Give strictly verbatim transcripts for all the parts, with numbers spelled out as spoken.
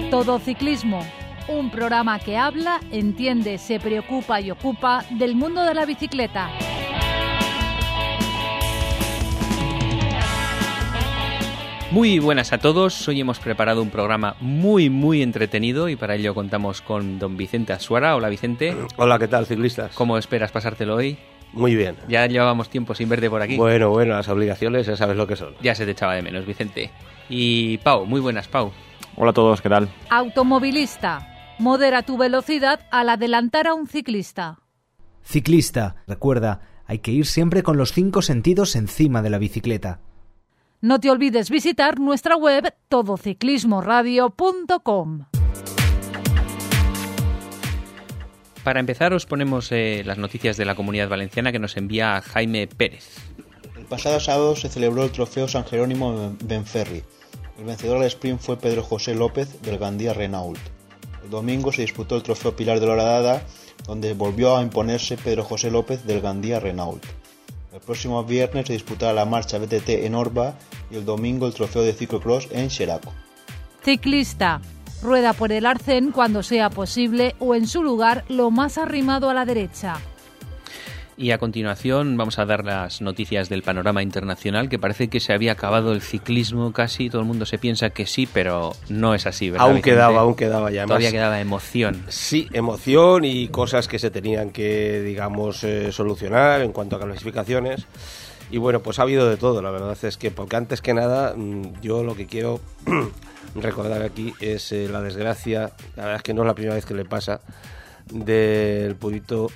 Todo Ciclismo, un programa que habla, entiende, se preocupa y ocupa del mundo de la bicicleta. Muy buenas a todos, hoy hemos preparado un programa muy muy entretenido y para ello contamos con don Vicente Azuara. Hola Vicente. Hola, ¿qué tal, ciclistas? ¿Cómo esperas pasártelo hoy? Muy bien. Ya llevábamos tiempo sin verte por aquí. Bueno, bueno, las obligaciones ya sabes lo que son. Ya se te echaba de menos, Vicente. Y Pau, muy buenas, Pau. Hola a todos, ¿qué tal? Automovilista, modera tu velocidad al adelantar a un ciclista. Ciclista, recuerda, hay que ir siempre con los cinco sentidos encima de la bicicleta. No te olvides visitar nuestra web todo ciclismo radio punto com. Para empezar os ponemos eh, las noticias de la Comunidad Valenciana que nos envía Jaime Pérez. El pasado sábado se celebró el trofeo San Jerónimo Benferri. El vencedor del sprint fue Pedro José López del Gandía Renault. El domingo se disputó el trofeo Pilar de la Horadada, donde volvió a imponerse Pedro José López del Gandía Renault. El próximo viernes se disputará la marcha B T T en Orba y el domingo el trofeo de ciclocross en Xeraco. Ciclista, rueda por el arcén cuando sea posible o en su lugar lo más arrimado a la derecha. Y a continuación vamos a dar las noticias del panorama internacional, que parece que se había acabado el ciclismo casi, todo el mundo se piensa que sí, pero no es así, ¿verdad, Aún Vicente? quedaba, aún quedaba ya. Todavía Además, quedaba emoción. Sí, emoción y cosas que se tenían que, digamos, eh, solucionar en cuanto a clasificaciones. Y bueno, pues ha habido de todo, la verdad es que, porque antes que nada, yo lo que quiero recordar aquí es eh, la desgracia, la verdad es que no es la primera vez que le pasa, del purito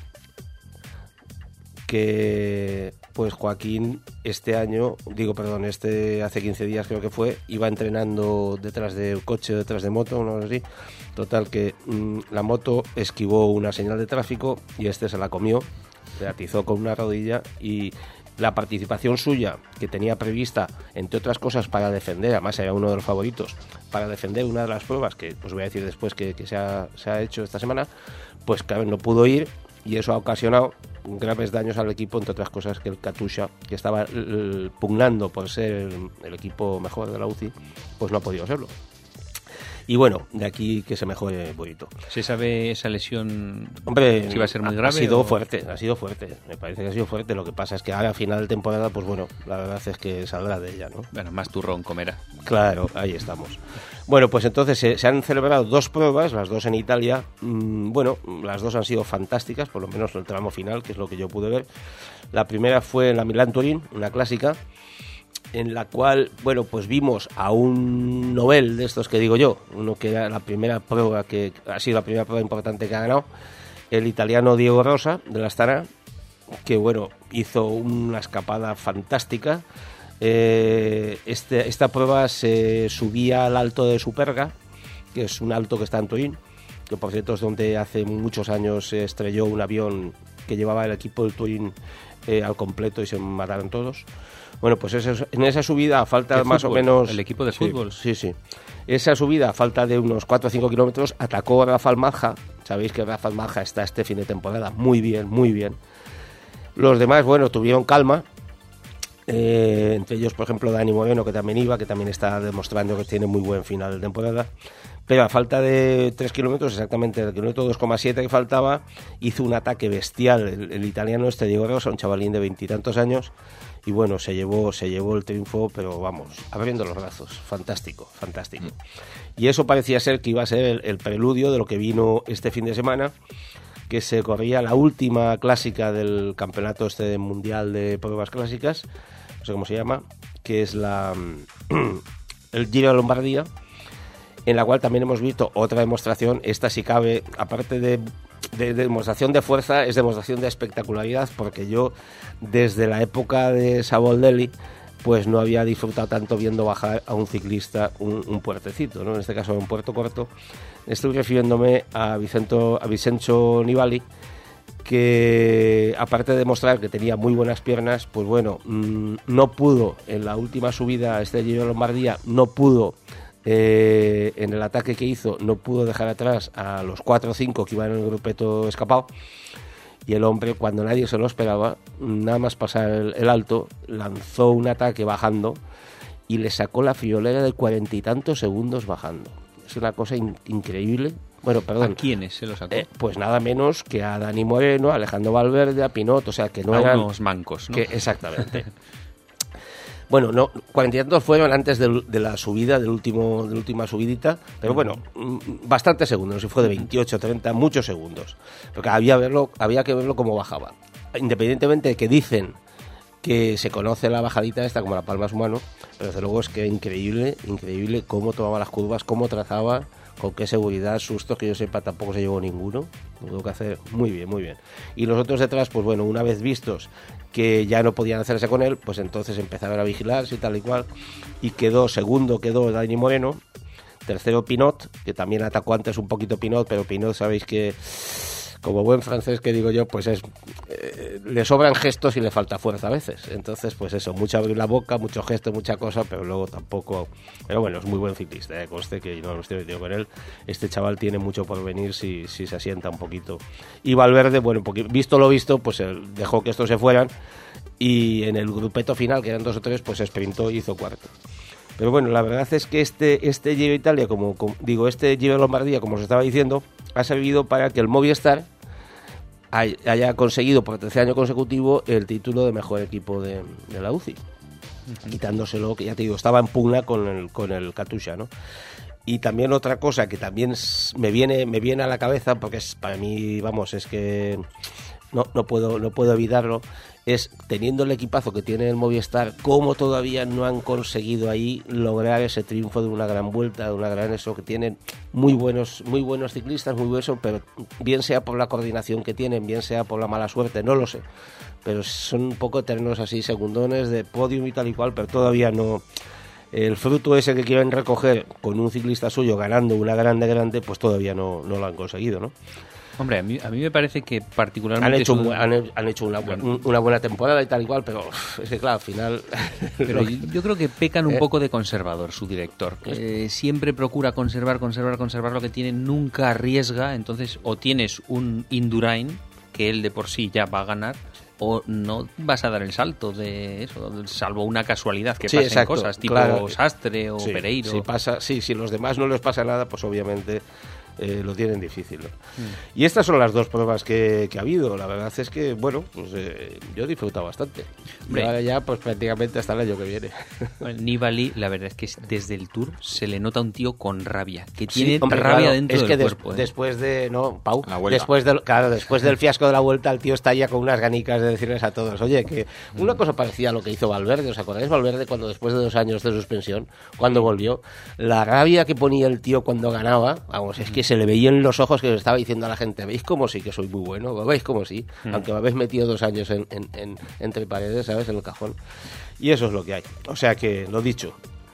que pues Joaquín este año, digo perdón, este hace quince días creo que fue, iba entrenando detrás del coche, detrás de moto, no sé si, total que mmm, la moto esquivó una señal de tráfico y este se la comió, le atizó con una rodilla y la participación suya, que tenía prevista, entre otras cosas, para defender, además era uno de los favoritos, para defender una de las pruebas, que os voy a decir después que, que se, ha, se ha hecho esta semana, pues claro, no pudo ir y eso ha ocasionado graves daños al equipo, entre otras cosas que el Katusha, que estaba l- pugnando por ser el, el equipo mejor de la U C I, pues no ha podido serlo. Y bueno, de aquí que se mejore bonito. ¿Se sabe esa lesión? Hombre, si va a ser muy grave? Ha sido o... fuerte, ha sido fuerte. Me parece que ha sido fuerte. Lo que pasa es que ahora a final de temporada, pues bueno, la verdad es que saldrá de ella, ¿no? Bueno, más turrón comerá. Claro, ahí estamos. Bueno, pues entonces se, se han celebrado dos pruebas, las dos en Italia. Mm, bueno, las dos han sido fantásticas, por lo menos el tramo final, que es lo que yo pude ver. La primera fue en la Milán-Turín, una clásica, en la cual, bueno, pues vimos a un Nobel de estos que digo yo, uno que era la primera prueba, que ha sido la primera prueba importante que ha ganado, el italiano Diego Rosa, de la Astana, que, bueno, hizo una escapada fantástica. Eh, este, esta prueba se subía al alto de Superga, que es un alto que está en Turín, que por cierto es donde hace muchos años se estrelló un avión que llevaba el equipo del Turín eh, al completo y se mataron todos. Bueno, pues esa, en esa subida, a falta más fútbol? o menos... ¿El equipo de fútbol? Sí, sí, sí. Esa subida, a falta de unos cuatro o cinco kilómetros, atacó a Rafael Maja. Sabéis que Rafael Maja está este fin de temporada muy bien, muy bien. Los demás, bueno, tuvieron calma. Eh, entre ellos, por ejemplo, Dani Moreno, que también iba, que también está demostrando que tiene muy buen final de temporada. Pero a falta de tres kilómetros, exactamente el kilómetro dos coma siete que faltaba, hizo un ataque bestial el, el italiano este Diego Rosa, un chavalín de veintitantos años, y bueno, se llevó, se llevó el triunfo, pero vamos, abriendo los brazos, fantástico, fantástico. Mm. Y eso parecía ser que iba a ser el, el preludio de lo que vino este fin de semana, que se corría la última clásica del campeonato este mundial de pruebas clásicas, no sé cómo se llama, que es la el Giro de Lombardía, en la cual también hemos visto otra demostración, esta si cabe, aparte de, de, de demostración de fuerza, es demostración de espectacularidad, porque yo desde la época de Saboldelli pues no había disfrutado tanto viendo bajar a un ciclista un, un puertecito, ¿no? En este caso un puerto corto. Estoy refiriéndome a Vicento, a Vincenzo Nibali, que aparte de demostrar que tenía muy buenas piernas, pues bueno, mmm, no pudo en la última subida a este Giro de Lombardía, no pudo eh, en el ataque que hizo, no pudo dejar atrás a los cuatro o cinco que iban en el grupeto escapado. Y el hombre, cuando nadie se lo esperaba, nada más pasar el, el alto, lanzó un ataque bajando y le sacó la friolera de cuarenta y tantos segundos bajando. es una cosa in- increíble. Bueno, perdón. ¿A quiénes se lo sacó? Eh, pues nada menos que a Dani Moreno, a Alejandro Valverde, a Pinot, o sea que no a eran... unos mancos, ¿no? Que, exactamente. Bueno, no, cuarenta y tantos fueron antes del, de la subida, del último, de la última subidita, pero bueno, bastantes segundos, no sé si fue de veintiocho, treinta, muchos segundos. Porque había, verlo, había que verlo cómo bajaba. Independientemente de que dicen que se conoce la bajadita esta como la palma de su mano, pero desde luego es que increíble, increíble cómo tomaba las curvas, cómo trazaba, con qué seguridad, sustos que yo sepa tampoco se llevó ninguno. Lo tengo que hacer muy bien, muy bien. Y los otros detrás, pues bueno, una vez vistos que ya no podían hacerse con él, pues entonces empezaron a vigilarse y tal y cual, y quedó segundo, quedó Dani Moreno, tercero Pinot, que también atacó antes un poquito Pinot, pero Pinot sabéis que, como buen francés que digo yo, pues es eh, le sobran gestos y le falta fuerza a veces, entonces pues eso, mucho abrir la boca, mucho gesto, mucha cosa, pero luego tampoco, pero bueno, es muy buen ciclista, eh, conste que no lo estoy metido con él, este chaval tiene mucho por venir si, si se asienta un poquito. Y Valverde, bueno, porque visto lo visto, pues él dejó que estos se fueran y en el grupeto final, que eran dos o tres, pues sprintó y hizo cuarto. Pero bueno, la verdad es que este, este Giro de Italia, como, como digo, este Giro de Lombardía, como os estaba diciendo, ha servido para que el Movistar haya conseguido por tercer año consecutivo el título de mejor equipo de, de la U C I, uh-huh. quitándoselo, que ya te digo, estaba en pugna con el, con el Katusha, ¿no? Y también otra cosa que también me viene, me viene a la cabeza, porque es para mí, vamos, es que no, no puedo, no puedo evitarlo, es teniendo el equipazo que tiene el Movistar, cómo todavía no han conseguido ahí lograr ese triunfo de una gran vuelta, de una gran eso, que tienen muy buenos, muy buenos ciclistas, muy buenos, pero bien sea por la coordinación que tienen, bien sea por la mala suerte, no lo sé, pero son un poco eternos así, segundones de podium y tal y cual, pero todavía no, el fruto ese que quieren recoger con un ciclista suyo ganando una grande grande, pues todavía no, no lo han conseguido, ¿no? Hombre, a mí, a mí me parece que particularmente... Han hecho, un... han, han hecho una, bueno. una buena temporada y tal y cual, pero uf, es que claro, al final... Pero yo, yo creo que pecan un eh. poco de conservador su director. Eh, siempre procura conservar, conservar, conservar lo que tiene, nunca arriesga. Entonces, o tienes un Indurain, que él de por sí ya va a ganar, o no vas a dar el salto de eso, salvo una casualidad que sí, pasen exacto, cosas, tipo claro. Sastre o sí, Pereiro. Si pasa, sí, si los demás no les pasa nada, pues obviamente... Eh, lo tienen difícil, ¿no? Mm. Y estas son las dos pruebas que, que ha habido. La verdad es que, bueno, pues eh, yo he disfrutado bastante. Hombre. Y ahora ya, pues prácticamente hasta el año que viene. Bueno, Nibali, la verdad es que desde el Tour se le nota un tío con rabia, que tiene sí, hombre, rabia claro, dentro es del que des, cuerpo. ¿eh? Después de, no, Pau, después del, claro, después del fiasco de la Vuelta, el tío está ya con unas ganicas de decirles a todos, oye, que una mm. cosa parecía a lo que hizo Valverde, ¿os acordáis? Valverde cuando después de dos años de suspensión, cuando volvió, la rabia que ponía el tío cuando ganaba, vamos, es que se le veía en los ojos que os estaba diciendo a la gente, ¿veis como sí que soy muy bueno? ¿Veis como sí? Mm. Aunque me habéis metido dos años en, en, en, entre paredes, ¿sabes? En el cajón. Y eso es lo que hay. O sea que, lo dicho.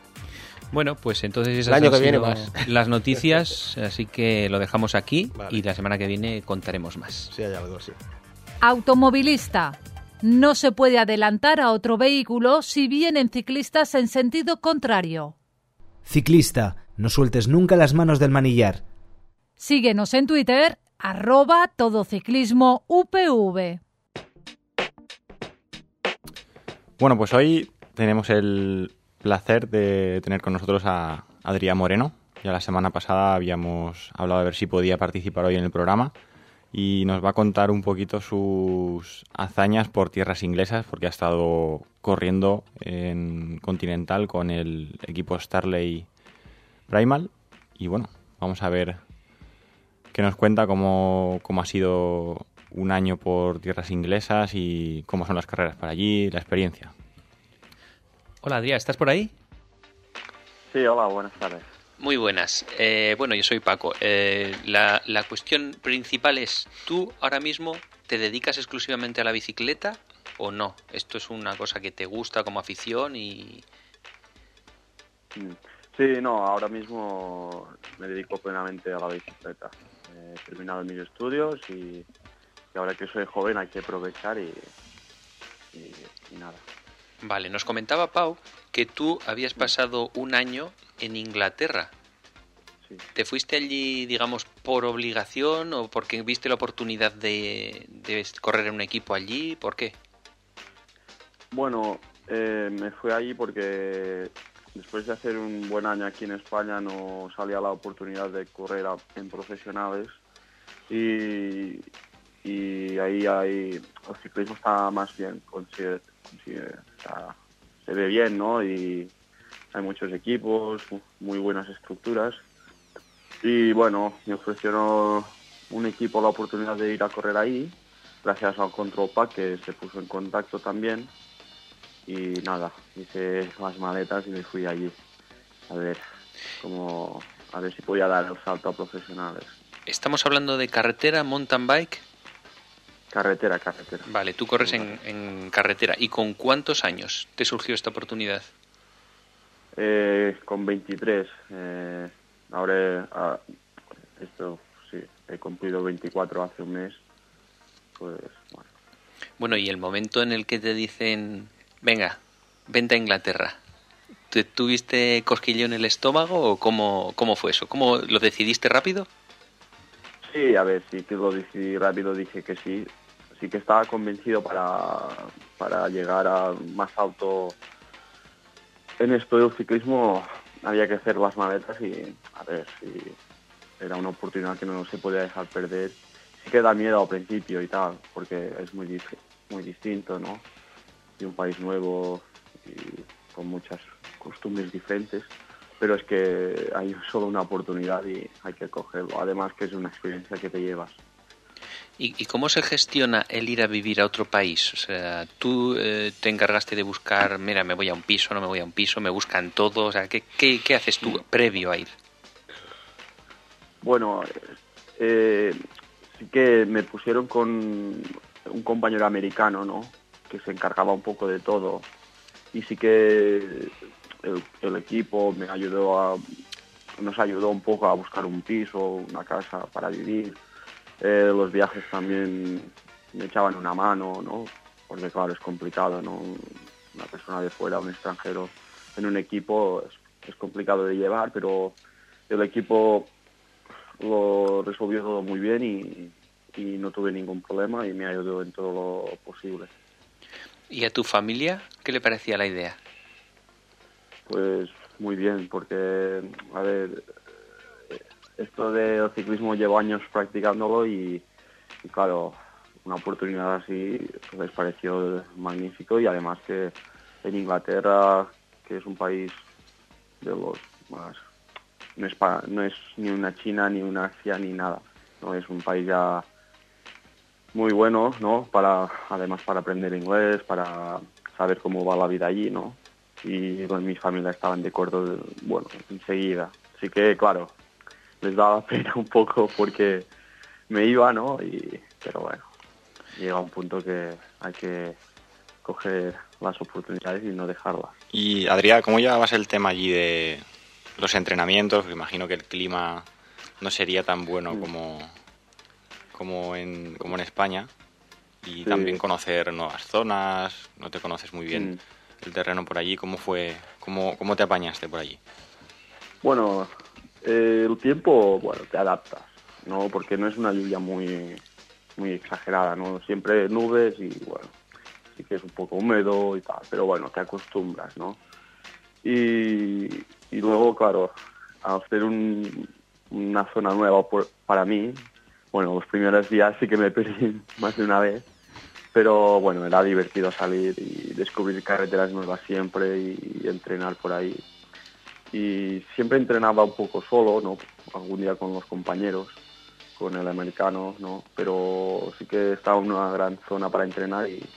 Bueno, pues entonces esas el año han que viene sido más. Las noticias, así que lo dejamos aquí vale. Y la semana que viene contaremos más. Sí, hay algo, sí. Automovilista. No se puede adelantar a otro vehículo si vienen ciclistas en sentido contrario. Ciclista, no sueltes nunca las manos del manillar. Síguenos en Twitter, arroba todociclismo U P V. Bueno, pues hoy tenemos el placer de tener con nosotros a Adrián Moreno. Ya la semana pasada habíamos hablado de ver si podía participar hoy en el programa y nos va a contar un poquito sus hazañas por tierras inglesas, porque ha estado corriendo en Continental con el equipo Starley Primal. Y bueno, vamos a ver que nos cuenta cómo, cómo ha sido un año por tierras inglesas y cómo son las carreras para allí, la experiencia. Hola Adrián, ¿estás por ahí? Sí, hola, buenas tardes. Muy buenas. Eh, bueno, yo soy Paco. Eh, la, la cuestión principal es, ¿tú ahora mismo te dedicas exclusivamente a la bicicleta o no? ¿Esto es una cosa que te gusta como afición y...? Sí, no, ahora mismo me dedico plenamente a la bicicleta. He terminado mis estudios y, y ahora que soy joven hay que aprovechar y, y, y nada. Vale, nos comentaba Pau que tú habías pasado un año en Inglaterra. Sí. ¿Te fuiste allí, digamos, por obligación o porque viste la oportunidad de, de correr en un equipo allí? ¿Por qué? Bueno, eh, me fui allí porque después de hacer un buen año aquí en España no salía la oportunidad de correr a- en profesionales y, y ahí hay, el ciclismo está más bien, consigue- consigue- o sea, se ve bien, ¿no? Y hay muchos equipos, muy buenas estructuras. Y bueno, me ofrecieron un equipo la oportunidad de ir a correr ahí, gracias al Control Pack que se puso en contacto también. Y nada, hice las maletas y me fui allí a ver cómo, a ver si podía dar el salto a profesionales. ¿Estamos hablando de carretera, mountain bike? Carretera, carretera. Vale, tú corres en, en carretera. ¿Y con cuántos años te surgió esta oportunidad? Eh, con veintitrés. Eh, ahora, ah, esto sí, he cumplido veinticuatro hace un mes. Pues bueno. Bueno, y el momento en el que te dicen, venga, vente a Inglaterra, ¿te tuviste cosquilleo en el estómago o cómo, cómo fue eso? ¿Cómo lo decidiste rápido? Sí, a ver, sí que lo decidí rápido, dije que sí. Sí que estaba convencido para, para llegar a más alto en esto del ciclismo. Había que hacer las maletas y a ver si era una oportunidad que no se podía dejar perder. Sí que da miedo al principio y tal, porque es muy, dif- muy distinto, ¿no? Y un país nuevo y con muchas costumbres diferentes. Pero es que hay solo una oportunidad y hay que cogerlo. Además que es una experiencia que te llevas. ¿Y, y cómo se gestiona el ir a vivir a otro país? O sea, tú eh, te encargaste de buscar, mira, me voy a un piso, no me voy a un piso, me buscan todo. O sea, ¿qué, qué, qué haces tú previo a ir? Bueno, eh, sí que me pusieron con un compañero americano, ¿no? Que se encargaba un poco de todo. Y sí que el, el equipo me ayudó a, nos ayudó un poco a buscar un piso, una casa para vivir. Eh, los viajes también me echaban una mano, ¿no? Porque claro, es complicado, ¿no? Una persona de fuera, un extranjero, en un equipo es, es complicado de llevar, pero el equipo lo resolvió todo muy bien y, y no tuve ningún problema y me ayudó en todo lo posible. ¿Y a tu familia qué le parecía la idea? Pues muy bien, porque, a ver, esto del ciclismo llevo años practicándolo y, y claro, una oportunidad así pues les pareció magnífico y además que en Inglaterra, que es un país de los más... No es, pa, no es ni una China, ni una Asia, ni nada, no es un país ya muy bueno, ¿no? Para, además para aprender inglés, para saber cómo va la vida allí, ¿no? Y pues, mi familia estaban de acuerdo, bueno, enseguida. Así que, claro, les daba pena un poco porque me iba, ¿no? Y, pero bueno, llega un punto que hay que coger las oportunidades y no dejarlas. Y Adrià, ¿cómo llevabas el tema allí de los entrenamientos? Porque imagino que el clima no sería tan bueno Mm. como, como, en, como en España. Y Sí. también conocer nuevas zonas, no te conoces muy bien Mm. el terreno por allí. ¿Cómo fue? ¿Cómo, cómo te apañaste por allí? Bueno, eh, el tiempo, bueno, te adaptas, ¿no? Porque no es una lluvia muy, muy exagerada, ¿no? Siempre nubes y, bueno, sí que es un poco húmedo y tal, pero bueno, te acostumbras, ¿no? Y, y luego, claro, al ser un, una zona nueva por, para mí, bueno, los primeros días sí que me perdí más de una vez, pero bueno, era divertido salir y descubrir carreteras nuevas siempre y, y entrenar por ahí. Y siempre entrenaba un poco solo, ¿no? Algún día con los compañeros, con el americano, ¿no? Pero sí que estaba en una gran zona para entrenar y,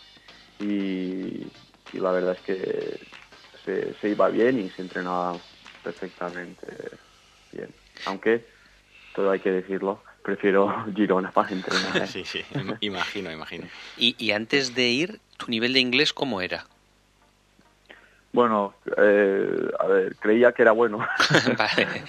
y, y la verdad es que se, se iba bien y se entrenaba perfectamente bien. Aunque, todo hay que decirlo, prefiero Girona para entrenar. ¿eh? Sí, sí, imagino, imagino. Y, y antes de ir, ¿tu nivel de inglés cómo era? Bueno, eh, a ver, creía que era bueno, Vale.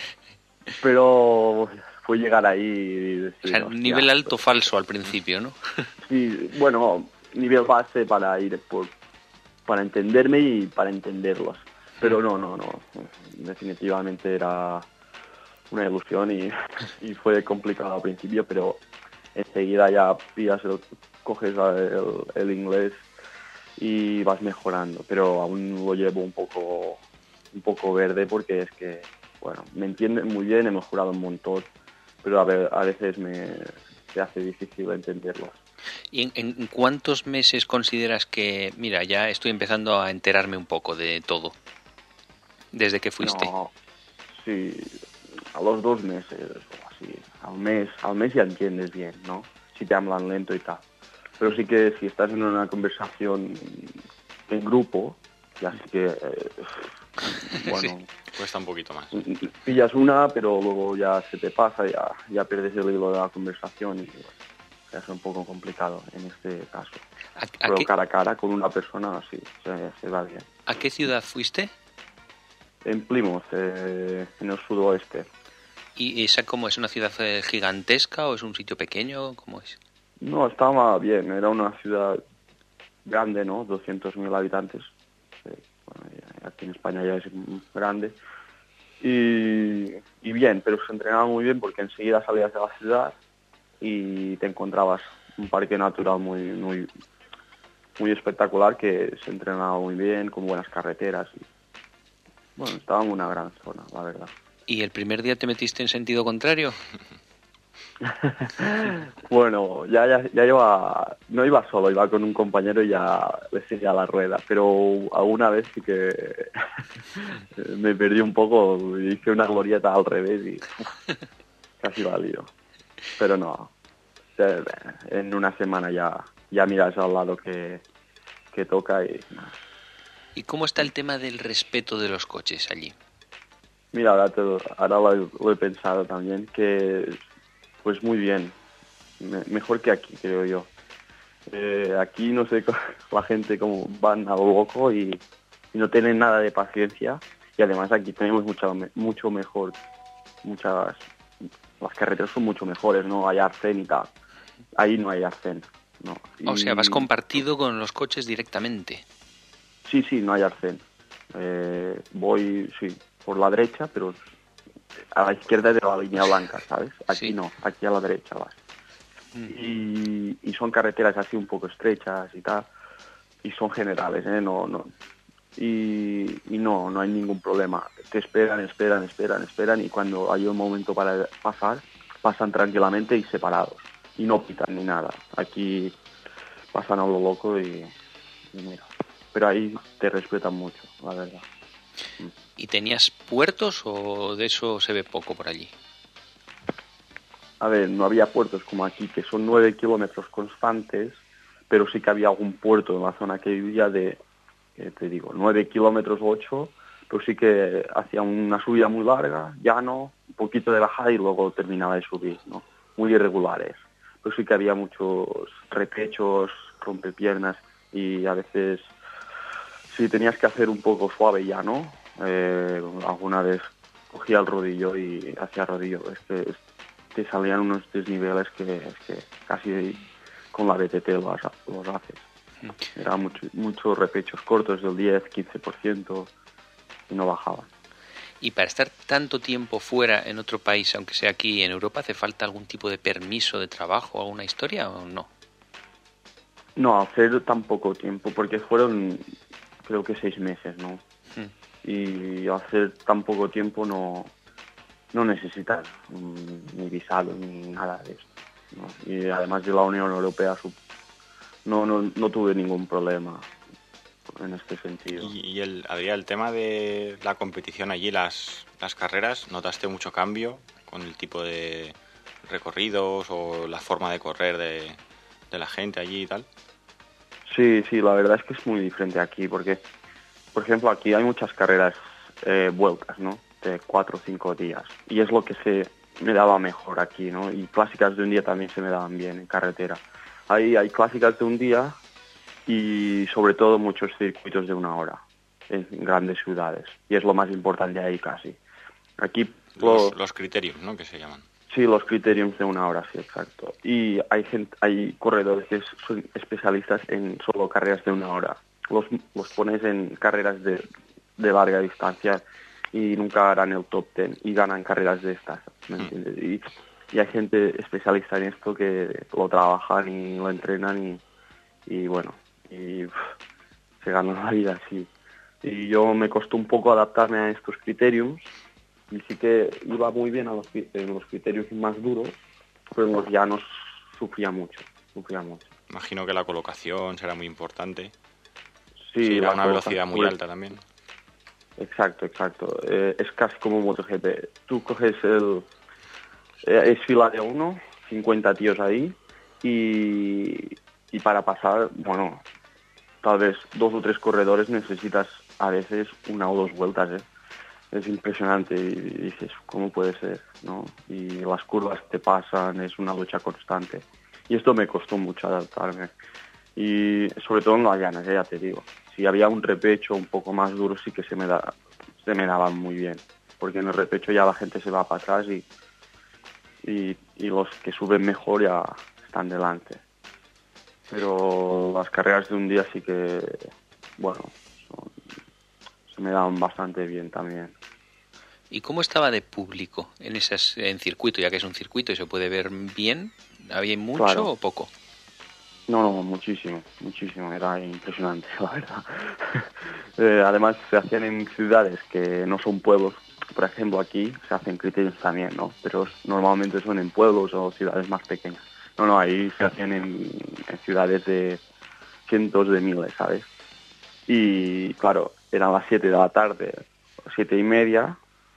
pero fue llegar ahí y decir... O sea, "Hostia". nivel alto falso al principio, ¿no? Sí, bueno, nivel base para ir por, para entenderme y para entenderlos. Pero no, no, no. Definitivamente era una ilusión y, y fue complicado al principio, pero enseguida ya pillas el, coges el, el inglés y vas mejorando. Pero aún lo llevo un poco un poco verde porque es que, bueno, me entienden muy bien, he mejorado un montón, pero a, ver, a veces me se hace difícil entenderlos. ¿Y en, en cuántos meses consideras que, mira, ya estoy empezando a enterarme un poco de todo, desde que fuiste? No, sí, a los dos meses o así, al mes, al mes ya entiendes bien, ¿no? Si te hablan lento y tal. Pero sí que si estás en una conversación en grupo, ya sí que, eh, bueno, sí, cuesta un poquito más. Pillas una, pero luego ya se te pasa, ya, ya pierdes el hilo de la conversación y bueno, es un poco complicado en este caso. ¿A, a pero qué, cara a cara con una persona sí, se, se va bien. ¿A qué ciudad fuiste? En Plymouth, eh, en el sudoeste. ¿Y esa cómo es? ¿Una ciudad eh, gigantesca o es un sitio pequeño? ¿Cómo es? No, estaba bien, era una ciudad grande, ¿no? doscientos mil habitantes. Eh, bueno, aquí en España ya es grande. Y, y bien, pero se entrenaba muy bien porque enseguida salías de la ciudad y te encontrabas un parque natural muy muy muy espectacular que se entrenaba muy bien, con buenas carreteras. Y, bueno, estaba en una gran zona, la verdad. ¿Y el primer día te metiste en sentido contrario? Bueno, ya, ya, ya iba, no iba solo, iba con un compañero y ya le seguía la rueda, pero alguna vez sí que me perdí un poco, hice una glorieta al revés y casi va lío. Pero no, en una semana ya, ya miras al lado que, que toca y nada. ¿Y cómo está el tema del respeto de los coches allí? Mira, ahora, te, ahora lo, lo he pensado también, que pues muy bien, Me, mejor que aquí, creo yo. Eh, aquí no sé, la gente como van a lo loco y, y no tienen nada de paciencia, y además aquí tenemos mucho, mucho mejor, muchas, las carreteras son mucho mejores, ¿no? Hay arcén y tal. Ahí no hay arcén, ¿no? Y, o sea, vas compartido con los coches directamente. Sí, sí, no hay arcén. Eh, voy, sí, por la derecha, pero a la izquierda de la línea blanca, ¿sabes? Aquí sí. No, aquí a la derecha vas. Mm. Y, y son carreteras así un poco estrechas y tal, y son generales, ¿eh? No, no. Y, y no, no hay ningún problema. Te esperan, esperan, esperan, esperan, y cuando hay un momento para pasar, pasan tranquilamente y separados. Y no pitan ni nada. Aquí pasan a lo loco y, y mira. Pero ahí te respetan mucho, la verdad. ¿Y tenías puertos o de eso se ve poco por allí? A ver, no había puertos como aquí, que son nueve kilómetros constantes, pero sí que había algún puerto en la zona que vivía de, eh, te digo, nueve kilómetros ocho, pero sí que hacía una subida muy larga, llano, un poquito de bajada y luego terminaba de subir, ¿no? Muy irregulares. Pero sí que había muchos repechos, rompepiernas y a veces sí tenías que hacer un poco suave ya, ¿no? Eh, alguna vez cogía el rodillo y hacía rodillo. Es que te salían unos desniveles que, es que casi con la B T T los, los haces. Era mucho, muchos repechos cortos del diez, quince por ciento y no bajaban. ¿Y para estar tanto tiempo fuera en otro país, aunque sea aquí en Europa, hace falta algún tipo de permiso de trabajo o alguna historia o no? No, hacer tan poco tiempo, porque fueron creo que seis meses, ¿no? Hmm. Y hacer tan poco tiempo no, no necesitas um, ni visado ni nada de esto, ¿no? Y además de la Unión Europea no, no, no tuve ningún problema en este sentido. Y, y el, habría el tema de la competición allí, las, las carreras, ¿notaste mucho cambio con el tipo de recorridos o la forma de correr de, de la gente allí y tal? Sí, sí, la verdad es que es muy diferente aquí, porque, por ejemplo, aquí hay muchas carreras, eh, vueltas, ¿no? De cuatro o cinco días, y es lo que se me daba mejor aquí, ¿no? Y clásicas de un día también se me daban bien en carretera. Ahí hay clásicas de un día y sobre todo muchos circuitos de una hora en grandes ciudades, y es lo más importante ahí casi. Aquí los, lo, los criterios, ¿no? Que se llaman. Sí, los criterios de una hora, sí, exacto. Y hay gente, hay corredores que son especialistas en solo carreras de una hora. Los, los pones en carreras de, de larga distancia y nunca harán el top ten y ganan carreras de estas, ¿me entiendes? Y, y hay gente especialista en esto que lo trabajan y lo entrenan y, y bueno, y uf, se ganan la vida así. Y yo me costó un poco adaptarme a estos criterios, y sí que iba muy bien a los, en los criterios más duros, pero en los llanos sufría mucho, sufría mucho. Imagino que la colocación será muy importante. Sí, Sí, la a una velocidad muy colocación- alta también. Exacto, exacto. Eh, es casi como MotoGP. Tú coges el... eh, es fila de uno, cincuenta tíos ahí, y, y para pasar, bueno, tal vez dos o tres corredores necesitas a veces una o dos vueltas, ¿eh? Es impresionante y dices, ¿cómo puede ser? ¿No? Y las curvas te pasan, es una lucha constante. Y esto me costó mucho adaptarme. Y sobre todo en las llanas, ¿eh? Ya te digo. Si había un repecho un poco más duro, sí que se me, da, se me daba muy bien. Porque en el repecho ya la gente se va para atrás y, y, y los que suben mejor ya están delante. Pero las carreras de un día sí que, bueno, son, se me daban bastante bien también. ¿Y cómo estaba de público en esas en circuito, ya que es un circuito y se puede ver bien? ¿Había mucho Claro. o poco? No, no, muchísimo, muchísimo, era impresionante, la verdad. eh, además, se hacían en ciudades que no son pueblos. Por ejemplo, aquí se hacen criterios también, ¿no? Pero normalmente son en pueblos o ciudades más pequeñas. No, no, ahí se hacían en, en ciudades de cientos de miles, ¿sabes? Y, claro, eran las siete de la tarde, siete y media,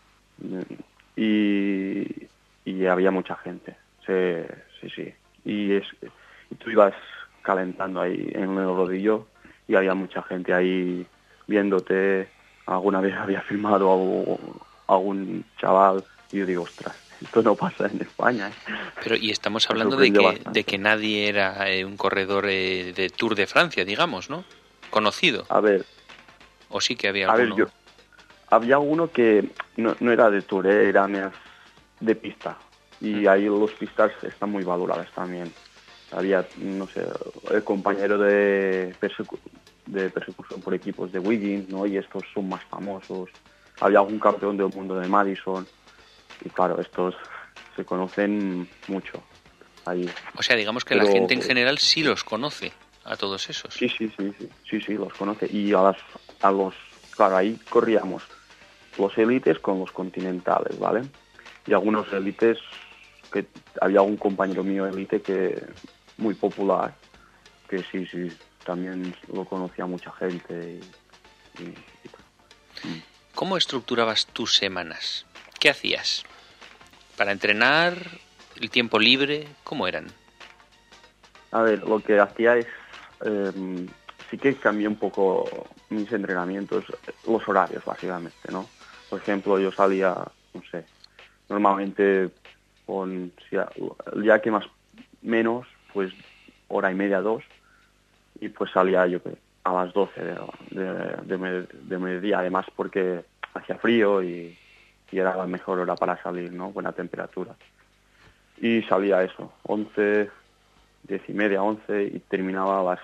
y, y había mucha gente. Sí, sí, sí. Y, es, y tú ibas calentando ahí en el rodillo y había mucha gente ahí viéndote. Alguna vez había filmado a algún, a algún chaval y yo digo, ostras, esto no pasa en España, ¿eh? Pero y estamos Me hablando de sorprendió que, bastante. de que nadie era eh, un corredor eh, de Tour de Francia, digamos, ¿no? Conocido. A ver, ¿O sí que había a ver, alguno? yo había uno que no, no era de Tour, ¿eh? Era más de pista. Y ahí los pistas están muy valoradas también. Había, no sé, el compañero de, persecu de persecución por equipos de Wiggins, ¿no? Y estos son más famosos. Había algún campeón del mundo de Madison. Y claro, estos se conocen mucho ahí. O sea, digamos que Pero- la gente en general sí los conoce, a todos esos. Sí, sí, sí, sí, sí, sí, los conoce. Y a, las, a los, claro, ahí corríamos los élites con los continentales, ¿vale? Y algunos élites, que había un compañero mío élite que muy popular, que sí, sí, también lo conocía mucha gente. Y, y, y ¿Cómo estructurabas tus semanas? ¿Qué hacías? ¿Para entrenar? ¿El tiempo libre? ¿Cómo eran? A ver, lo que hacía es, eh, sí que cambié un poco mis entrenamientos, los horarios básicamente, ¿no? Por ejemplo, yo salía, no sé, normalmente con, si a- el día que más menos, pues hora y media, dos, y pues salía yo que a las doce de, de, de, me- de mediodía, además porque hacía frío y, y era la mejor hora para salir, ¿no? Buena temperatura. Y salía eso, once, diez y media, once, y terminaba a las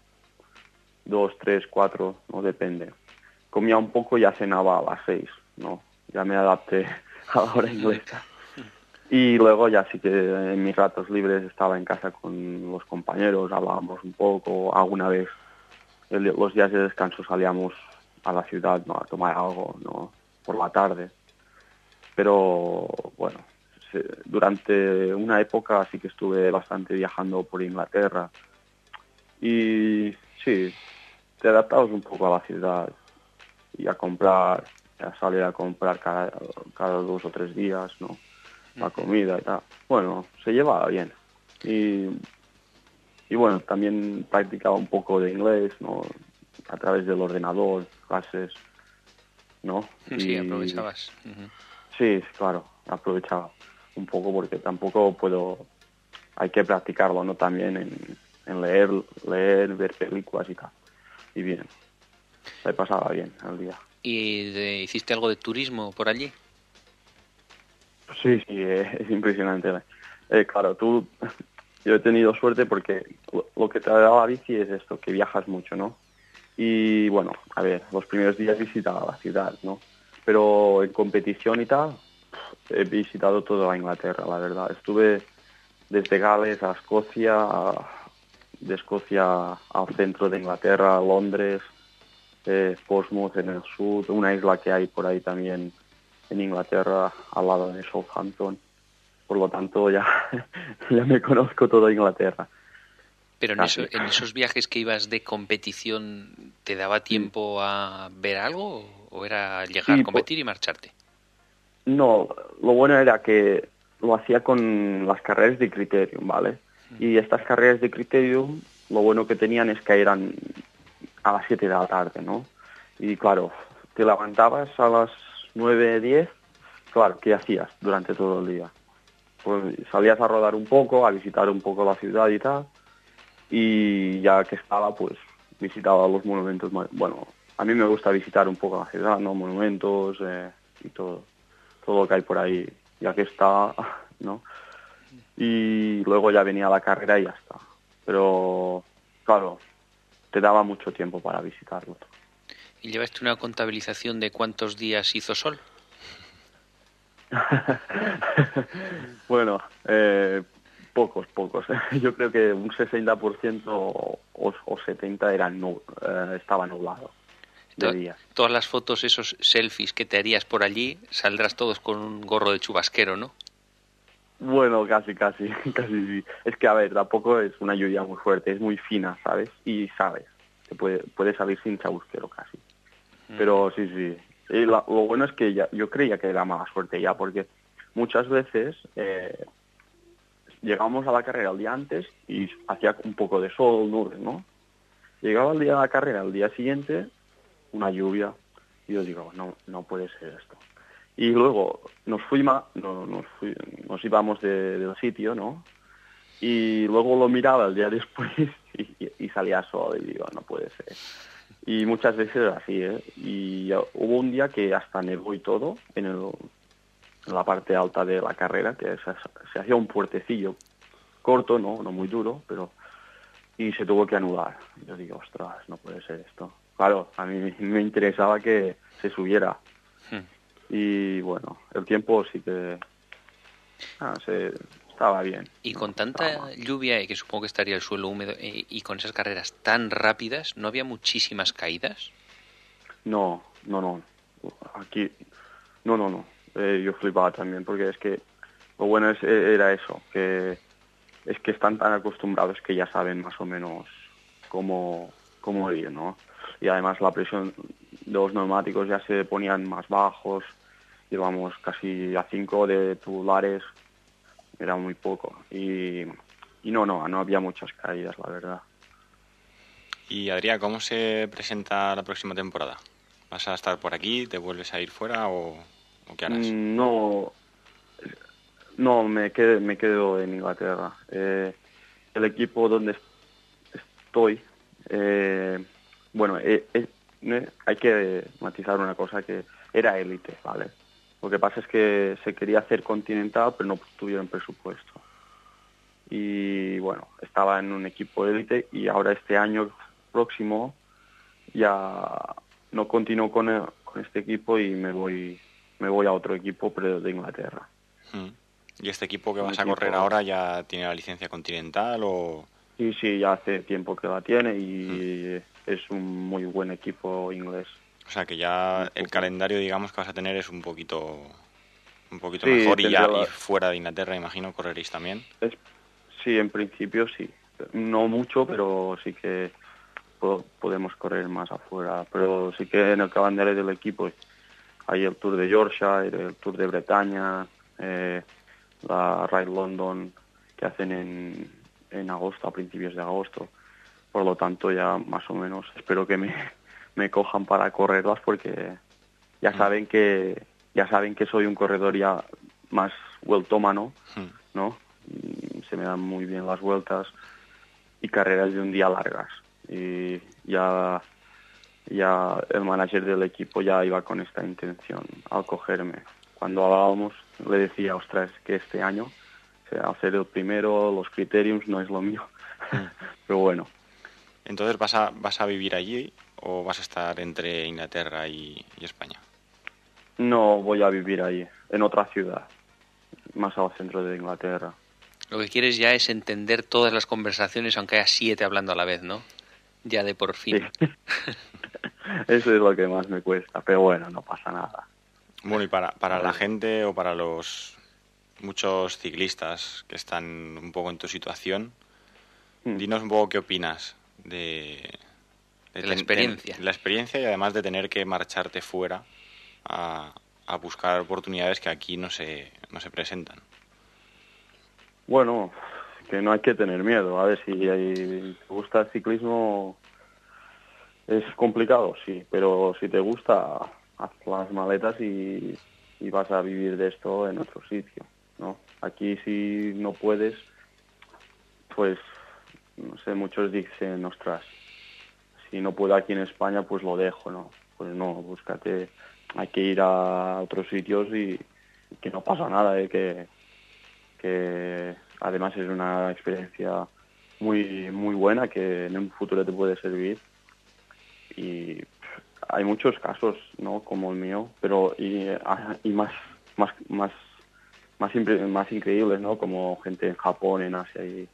dos, tres, cuatro, no depende. Comía un poco y ya cenaba a las seis, ¿no? Ya me adapté a la hora inglesa. Y luego ya sí que en mis ratos libres estaba en casa con los compañeros, hablábamos un poco, alguna vez el- los días de descanso salíamos a la ciudad, ¿no? A tomar algo, ¿no? Por la tarde. Pero bueno, se- durante una época sí que estuve bastante viajando por Inglaterra. Y sí, te adaptabas un poco a la ciudad y a comprar, a salir a comprar cada, cada dos o tres días, ¿no? La comida y tal. Bueno, se llevaba bien. Y, y bueno, también practicaba un poco de inglés, ¿no? A través del ordenador, clases, ¿no? Sí, Y- aprovechabas. Ujú. Sí, claro, aprovechaba un poco porque tampoco puedo, hay que practicarlo, ¿no? También en, en leer, leer, ver películas y tal. Y bien, se pasaba bien el día. ¿Y de- hiciste algo de turismo por allí? Sí, sí, eh, es impresionante. Eh, claro, tú, yo he tenido suerte porque lo, lo que te da la bici es esto, que viajas mucho, ¿no? Y bueno, a ver, los primeros días visitaba la ciudad, ¿no? Pero en competición y tal, he visitado toda Inglaterra, la verdad. Estuve desde Gales a Escocia, a- de Escocia al centro de Inglaterra, a Londres, eh, Portsmouth en el sur, una isla que hay por ahí también en Inglaterra, al lado de Southampton. Por lo tanto, ya, ya me conozco toda Inglaterra. Pero en, eso, en esos viajes que ibas de competición, ¿te daba tiempo a ver algo o era llegar, sí, competir y marcharte? No, lo bueno era que lo hacía con las carreras de Criterium, ¿vale? Y estas carreras de Criterium, lo bueno que tenían es que eran a las siete de la tarde, ¿no? Y claro, te levantabas a las nueve, diez, claro, ¿qué hacías durante todo el día? Pues salías a rodar un poco, a visitar un poco la ciudad y tal, y ya que estaba, pues visitaba los monumentos. Bueno, a mí me gusta visitar un poco la ciudad, ¿no? Monumentos eh, y todo, todo lo que hay por ahí, ya que está, ¿no? Y luego ya venía la carrera y ya está. Pero, claro, te daba mucho tiempo para visitarlo. ¿Y llevaste una contabilización de cuántos días hizo sol? Bueno, eh, pocos, pocos. Yo creo que un sesenta por ciento o, o setenta por ciento eran nub- eh, estaba nublado de día. Todas las fotos, esos selfies que te harías por allí, saldrás todos con un gorro de chubasquero, ¿no? Bueno, casi, casi, casi sí. Es que, a ver, tampoco es una lluvia muy fuerte, es muy fina, ¿sabes? Y sabes, que puede, puede salir sin chubasquero casi. Mm. Pero sí, sí. Y la, lo bueno es que ya, yo creía que era mala suerte ya, porque muchas veces eh, llegábamos a la carrera el día antes y hacía un poco de sol, nubes, ¿no? Llegaba el día de la carrera, el día siguiente, una lluvia. Y yo digo, no, no puede ser esto. Y luego nos fuimos, no, nos, fui, nos íbamos de, del sitio, ¿no? Y luego lo miraba el día después y, y, y salía sol y digo, no puede ser. Y muchas veces era así, ¿eh? Y hubo un día que hasta nevó y todo en, el, en la parte alta de la carrera, que se, se hacía un puertecillo corto, ¿no? No muy duro, pero... Y se tuvo que anular. Yo digo, ostras, no puede ser esto. Claro, a mí me interesaba que se subiera. Hmm. Y bueno, el tiempo sí que ah, se, estaba bien. Y con tanta lluvia, y que supongo que estaría el suelo húmedo, y, y con esas carreras tan rápidas, ¿no había muchísimas caídas? No, no, no. Aquí, no, no, no. Eh, yo flipaba también, porque es que lo bueno es, era eso, que es que están tan acostumbrados que ya saben más o menos cómo, cómo ir, ¿no? Y además la presión de los neumáticos ya se ponían más bajos, íbamos casi a cinco de tubulares, era muy poco. Y, y no, no, no había muchas caídas, la verdad. Y Adrià, ¿cómo se presenta la próxima temporada? ¿Vas a estar por aquí? ¿Te vuelves a ir fuera o, o qué harás? No, no me, quedo, me quedo en Inglaterra. Eh, el equipo donde estoy... Eh, Bueno, eh, eh, hay que matizar una cosa, que era élite, ¿vale? Lo que pasa es que se quería hacer continental, pero no tuvieron presupuesto. Y bueno, estaba en un equipo élite y ahora este año próximo ya no continúo con, el, con este equipo y me voy me voy a otro equipo, pero de Inglaterra. Hmm. ¿Y este equipo que vas a correr ahora ya tiene la licencia continental o...? Sí, sí, ya hace tiempo que la tiene y... Hmm. Es un muy buen equipo inglés. O sea que ya el calendario, digamos, que vas a tener es un poquito un poquito sí, mejor y ya la... y fuera de Inglaterra, imagino, correréis también. Es... Sí, en principio sí. No mucho, pero sí que po- podemos correr más afuera. Pero sí que en el calendario del equipo hay el Tour de Yorkshire, el Tour de Bretaña, eh, la Ride London que hacen en, en agosto, a principios de agosto. Por lo tanto, ya más o menos espero que me, me cojan para correrlas, porque ya saben que ya saben que soy un corredor ya más vueltómano, ¿no? Y se me dan muy bien las vueltas y carreras de un día largas. Y ya, ya el manager del equipo ya iba con esta intención al cogerme. Cuando hablábamos le decía, ostras, que este año, o sea, hacer el primero, los criteriums no es lo mío. Pero bueno. Entonces, ¿vas a, vas a vivir allí o vas a estar entre Inglaterra y, y España? No, voy a vivir allí, en otra ciudad, más al centro de Inglaterra. Lo que quieres ya es entender todas las conversaciones, aunque haya siete hablando a la vez, ¿no? Ya de por fin. Sí. Eso es lo que más me cuesta, pero bueno, no pasa nada. Bueno, y para, para la gente o para los muchos ciclistas que están un poco en tu situación, hmm. dinos un poco qué opinas de, de, de la experiencia. De la experiencia y además de tener que marcharte fuera a, a buscar oportunidades que aquí no se, no se presentan. Bueno, que no hay que tener miedo. A ver, si hay, te gusta el ciclismo, es complicado, sí, pero si te gusta, haz las maletas y, y vas a vivir de esto en otro sitio, ¿no? Aquí si no puedes, pues, no sé, muchos dicen, ostras, si no puedo aquí en España, pues lo dejo, ¿no? Pues no, búscate, hay que ir a otros sitios y, y que no pasa nada, ¿eh? que, que además es una experiencia muy, muy buena que en un futuro te puede servir. Y hay muchos casos, ¿no? Como el mío, pero y, y más más más más, más increíbles, ¿no? Como gente en Japón, en Asia, y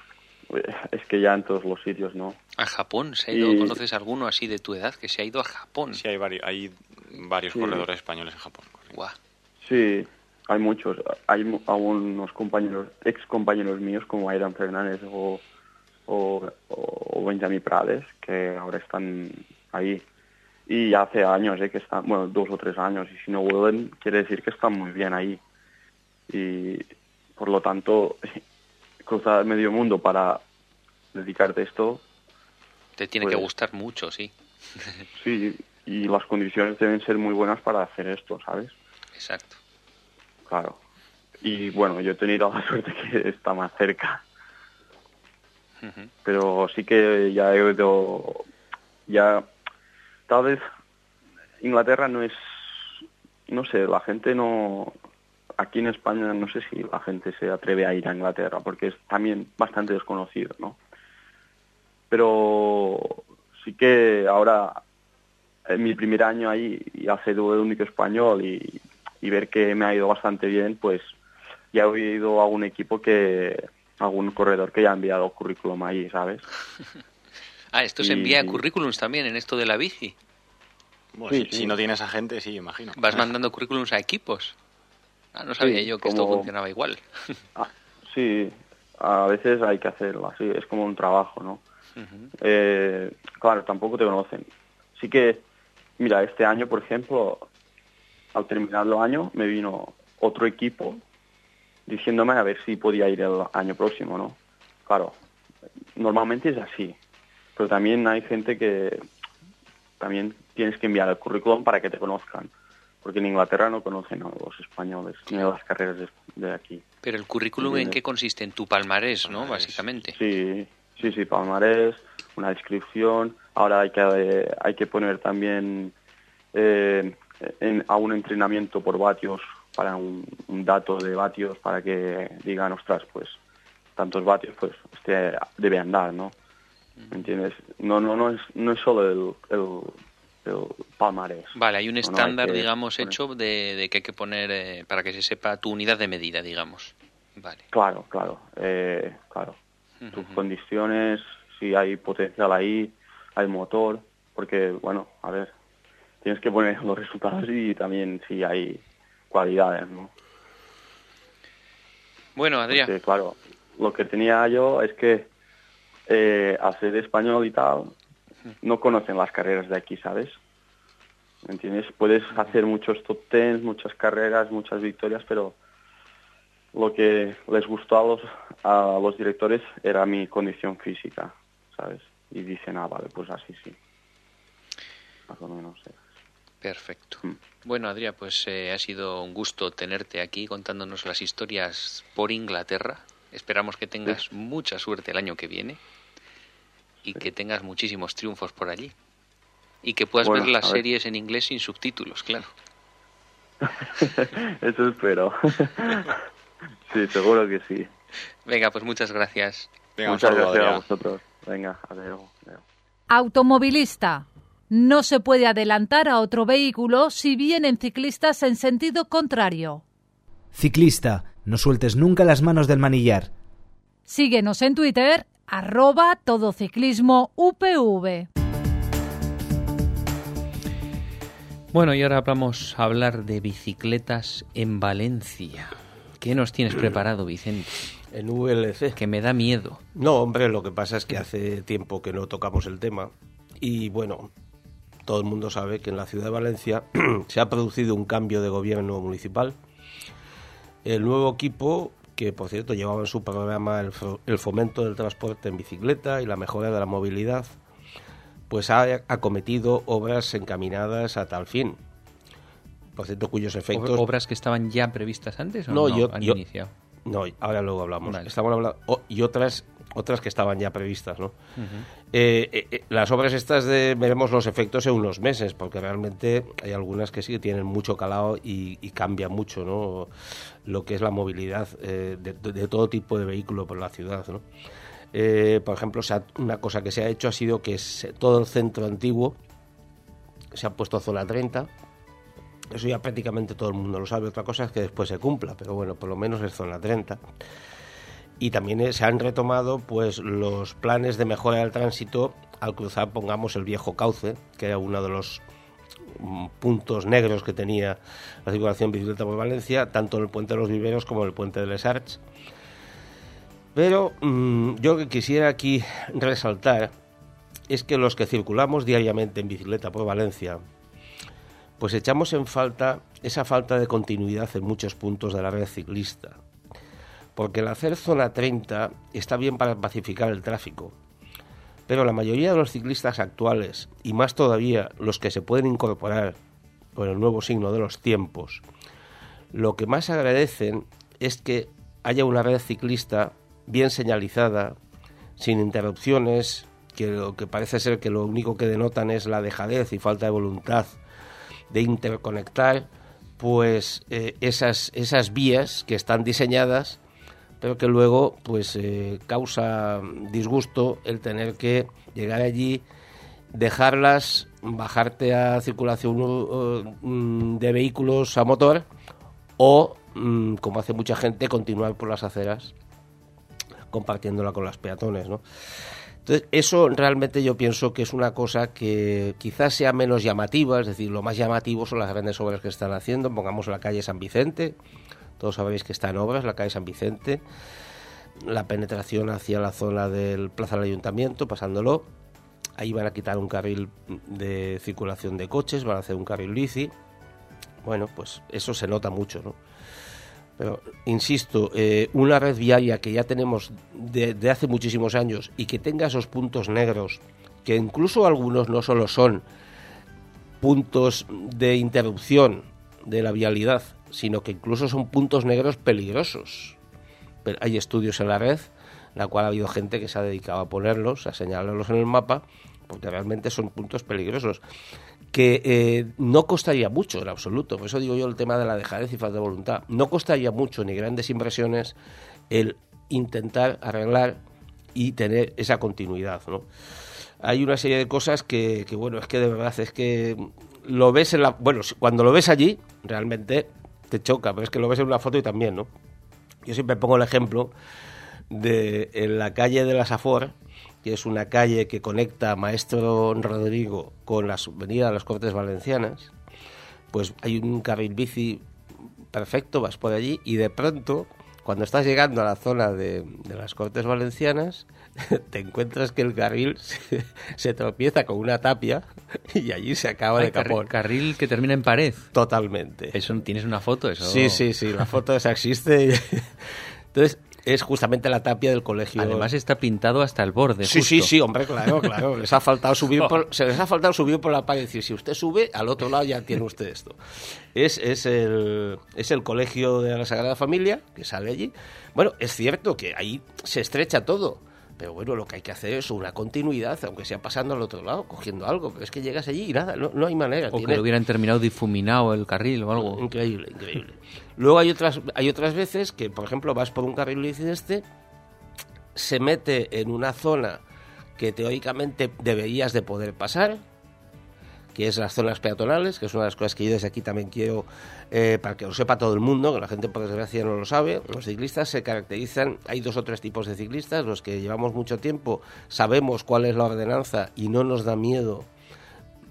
es que ya en todos los sitios, ¿no? ¿A Japón? ¿Se ha ido? Y... ¿Conoces alguno así de tu edad que se ha ido a Japón? Sí, hay varios, hay varios sí. corredores españoles en Japón. Guau. Sí, hay muchos. Hay algunos compañeros, ex compañeros míos como Aidan Fernández o O, o Benjamín Prades, que ahora están ahí. Y hace años, ¿eh? que están, bueno, dos o tres años, y si no vuelven, quiere decir que están muy bien ahí. Y por lo tanto, cruzar medio mundo para dedicarte a esto... Te tiene pues, que gustar mucho, sí. Sí, y las condiciones deben ser muy buenas para hacer esto, ¿sabes? Exacto. Claro. Y bueno, yo he tenido la suerte que está más cerca. Uh-huh. Pero sí que ya he oído, ya tal vez Inglaterra no es, no sé, la gente no, aquí en España no sé si la gente se atreve a ir a Inglaterra porque es también bastante desconocido, ¿no? Pero sí que ahora, en mi primer año ahí, y al ser el único español y, y ver que me ha ido bastante bien, pues ya he oído a un equipo que... algún corredor que ya ha enviado currículum ahí, ¿sabes? Ah, esto y... se envía currículums también en esto de la bici. Bueno, sí, si, sí. si no tienes a gente, sí, imagino. ¿Vas mandando currículums a equipos? Ah, no sabía sí, yo que como... esto funcionaba igual. Ah, sí, a veces hay que hacerlo así, es como un trabajo, ¿no? Uh-huh. Eh, claro, tampoco te conocen. Sí que, mira, este año, por ejemplo, al terminar el año, me vino otro equipo diciéndome a ver si podía ir el año próximo, ¿no? Claro, normalmente es así, pero también hay gente que también tienes que enviar el currículum para que te conozcan, porque en Inglaterra no conocen a los españoles ni a las carreras de, de aquí. Pero el currículum, ¿en qué consiste? En tu palmarés, ¿no? Básicamente. Sí, sí, sí, palmarés, una descripción. Ahora hay que eh, hay que poner también eh, en, a un entrenamiento por vatios, para un, un dato de vatios para que digan, ostras, pues tantos vatios, pues este debe andar, ¿no? ¿Me entiendes? No, no, no es no es solo el, el, el palmarés. Vale, hay un estándar, no, no digamos, poner... hecho de, de que hay que poner eh, para que se sepa tu unidad de medida, digamos. Vale. Claro, claro, eh, claro. Uh-huh. Tus condiciones, si hay potencial ahí, hay motor, porque, bueno, a ver, tienes que poner los resultados y también si hay cualidades, ¿no? Bueno, Adrián. Porque, claro, lo que tenía yo es que eh, al ser español y tal, no conocen las carreras de aquí, ¿sabes? ¿Me entiendes? Puedes hacer muchos top ten, muchas carreras, muchas victorias, pero lo que les gustó a los, a los directores era mi condición física, ¿sabes? Y dicen, ah, vale, pues así sí. Más o menos, ¿eh? Perfecto. Bueno, Adrián, pues eh, ha sido un gusto tenerte aquí contándonos las historias por Inglaterra. Esperamos que tengas sí. mucha suerte el año que viene y sí. que tengas muchísimos triunfos por allí. Y que puedas bueno, ver las series en inglés sin subtítulos, claro. Eso espero. Sí, seguro que sí. Venga, pues muchas gracias. Venga, muchas gracias Adrián. A vosotros. Venga, adiós. adiós. Automovilista. No se puede adelantar a otro vehículo si vienen ciclistas en sentido contrario. Ciclista, no sueltes nunca las manos del manillar. Síguenos en Twitter, arroba todociclismo U P V. Bueno, y ahora vamos a hablar de bicicletas en Valencia. ¿Qué nos tienes preparado, Vicente? En V L C. Que me da miedo. No, hombre, lo que pasa es que hace tiempo que no tocamos el tema. Y bueno, todo el mundo sabe que en la ciudad de Valencia se ha producido un cambio de gobierno municipal. El nuevo equipo, que por cierto llevaba en su programa el, el fomento del transporte en bicicleta y la mejora de la movilidad, pues ha acometido obras encaminadas a tal fin. Por cierto, cuyos efectos... ¿Obras que estaban ya previstas antes o no, no yo, han yo, iniciado? No, ahora luego hablamos. Vale. Estamos hablando... Oh, y otras otras que estaban ya previstas, ¿no? Uh-huh. Eh, eh, las obras estas de veremos los efectos en unos meses, porque realmente hay algunas que sí que tienen mucho calado y, y cambia mucho, ¿no? Lo que es la movilidad eh, de, de todo tipo de vehículo por la ciudad, ¿no? Eh, por ejemplo, se ha, una cosa que se ha hecho ha sido que se, todo el centro antiguo se ha puesto zona treinta. Eso ya prácticamente todo el mundo lo sabe. Otra cosa es que después se cumpla, pero bueno, por lo menos es zona treinta. Y también eh, se han retomado pues los planes de mejora del tránsito al cruzar, pongamos, el viejo cauce, que era uno de los mm, puntos negros que tenía la circulación bicicleta por Valencia, tanto en el puente de los Viveros como en el puente de Les Arts. Pero mmm, yo lo que quisiera aquí resaltar es que los que circulamos diariamente en bicicleta por Valencia, pues echamos en falta esa falta de continuidad en muchos puntos de la red ciclista. Porque el hacer zona treinta está bien para pacificar el tráfico, pero la mayoría de los ciclistas actuales, y más todavía los que se pueden incorporar con el nuevo signo de los tiempos, lo que más agradecen es que haya una red ciclista bien señalizada, sin interrupciones, que lo que parece ser que lo único que denotan es la dejadez y falta de voluntad de interconectar pues eh, esas, esas vías que están diseñadas, pero que luego pues eh, causa disgusto el tener que llegar allí, dejarlas, bajarte a circulación uh, de vehículos a motor o, um, como hace mucha gente, continuar por las aceras compartiéndola con las peatones, ¿no? Entonces, eso realmente yo pienso que es una cosa que quizás sea menos llamativa, es decir, lo más llamativo son las grandes obras que están haciendo. Pongamos la calle San Vicente, todos sabéis que está en obras la calle San Vicente, la penetración hacia la zona del Plaza del Ayuntamiento, pasándolo, ahí van a quitar un carril de circulación de coches, van a hacer un carril bici, bueno, pues eso se nota mucho, ¿no? Pero, insisto, eh, una red viaria que ya tenemos de, de hace muchísimos años y que tenga esos puntos negros, que incluso algunos no solo son puntos de interrupción de la vialidad, sino que incluso son puntos negros peligrosos. Pero hay estudios en la red, en la cual ha habido gente que se ha dedicado a ponerlos, a señalarlos en el mapa, porque realmente son puntos peligrosos, que eh, no costaría mucho en absoluto. Por eso digo yo el tema de la dejadez y falta de voluntad. No costaría mucho ni grandes inversiones el intentar arreglar y tener esa continuidad, ¿no? Hay una serie de cosas que, que bueno, es que de verdad es que lo ves en la... Bueno, cuando lo ves allí, realmente te choca, pero es que lo ves en una foto y también, ¿no? Yo siempre pongo el ejemplo de en la calle de la Safor, que es una calle que conecta Maestro Rodrigo con la subvenida de las Cortes Valencianas, pues hay un carril bici perfecto, vas por allí y de pronto, cuando estás llegando a la zona de, de las Cortes Valencianas, te encuentras que el carril se, se tropieza con una tapia y allí se acaba Ay, de capón. Carril, carril que termina en pared. Totalmente. Eso, ¿tienes una foto? Eso... Sí, sí, sí, la foto esa existe. Entonces, es justamente la tapia del colegio. Además está pintado hasta el borde. Sí, justo. sí, sí, hombre, claro, claro. Les ha faltado subir por, se les ha faltado subir por la pared. Y si usted sube, al otro lado ya tiene usted esto. Es, es, el, es el colegio de la Sagrada Familia, que sale allí. Bueno, es cierto que ahí se estrecha todo. Pero bueno, lo que hay que hacer es una continuidad, aunque sea pasando al otro lado, cogiendo algo. Pero es que llegas allí y nada, no, no hay manera. O Tiene... que lo hubieran terminado difuminado el carril o algo. Increíble, increíble. Luego hay otras, hay otras veces que, por ejemplo, vas por un carril bici de este, se mete en una zona que teóricamente deberías de poder pasar, que es las zonas peatonales, que es una de las cosas que yo desde aquí también quiero, eh, para que lo sepa todo el mundo, que la gente por desgracia no lo sabe. Los ciclistas se caracterizan, hay dos o tres tipos de ciclistas, los que llevamos mucho tiempo sabemos cuál es la ordenanza y no nos da miedo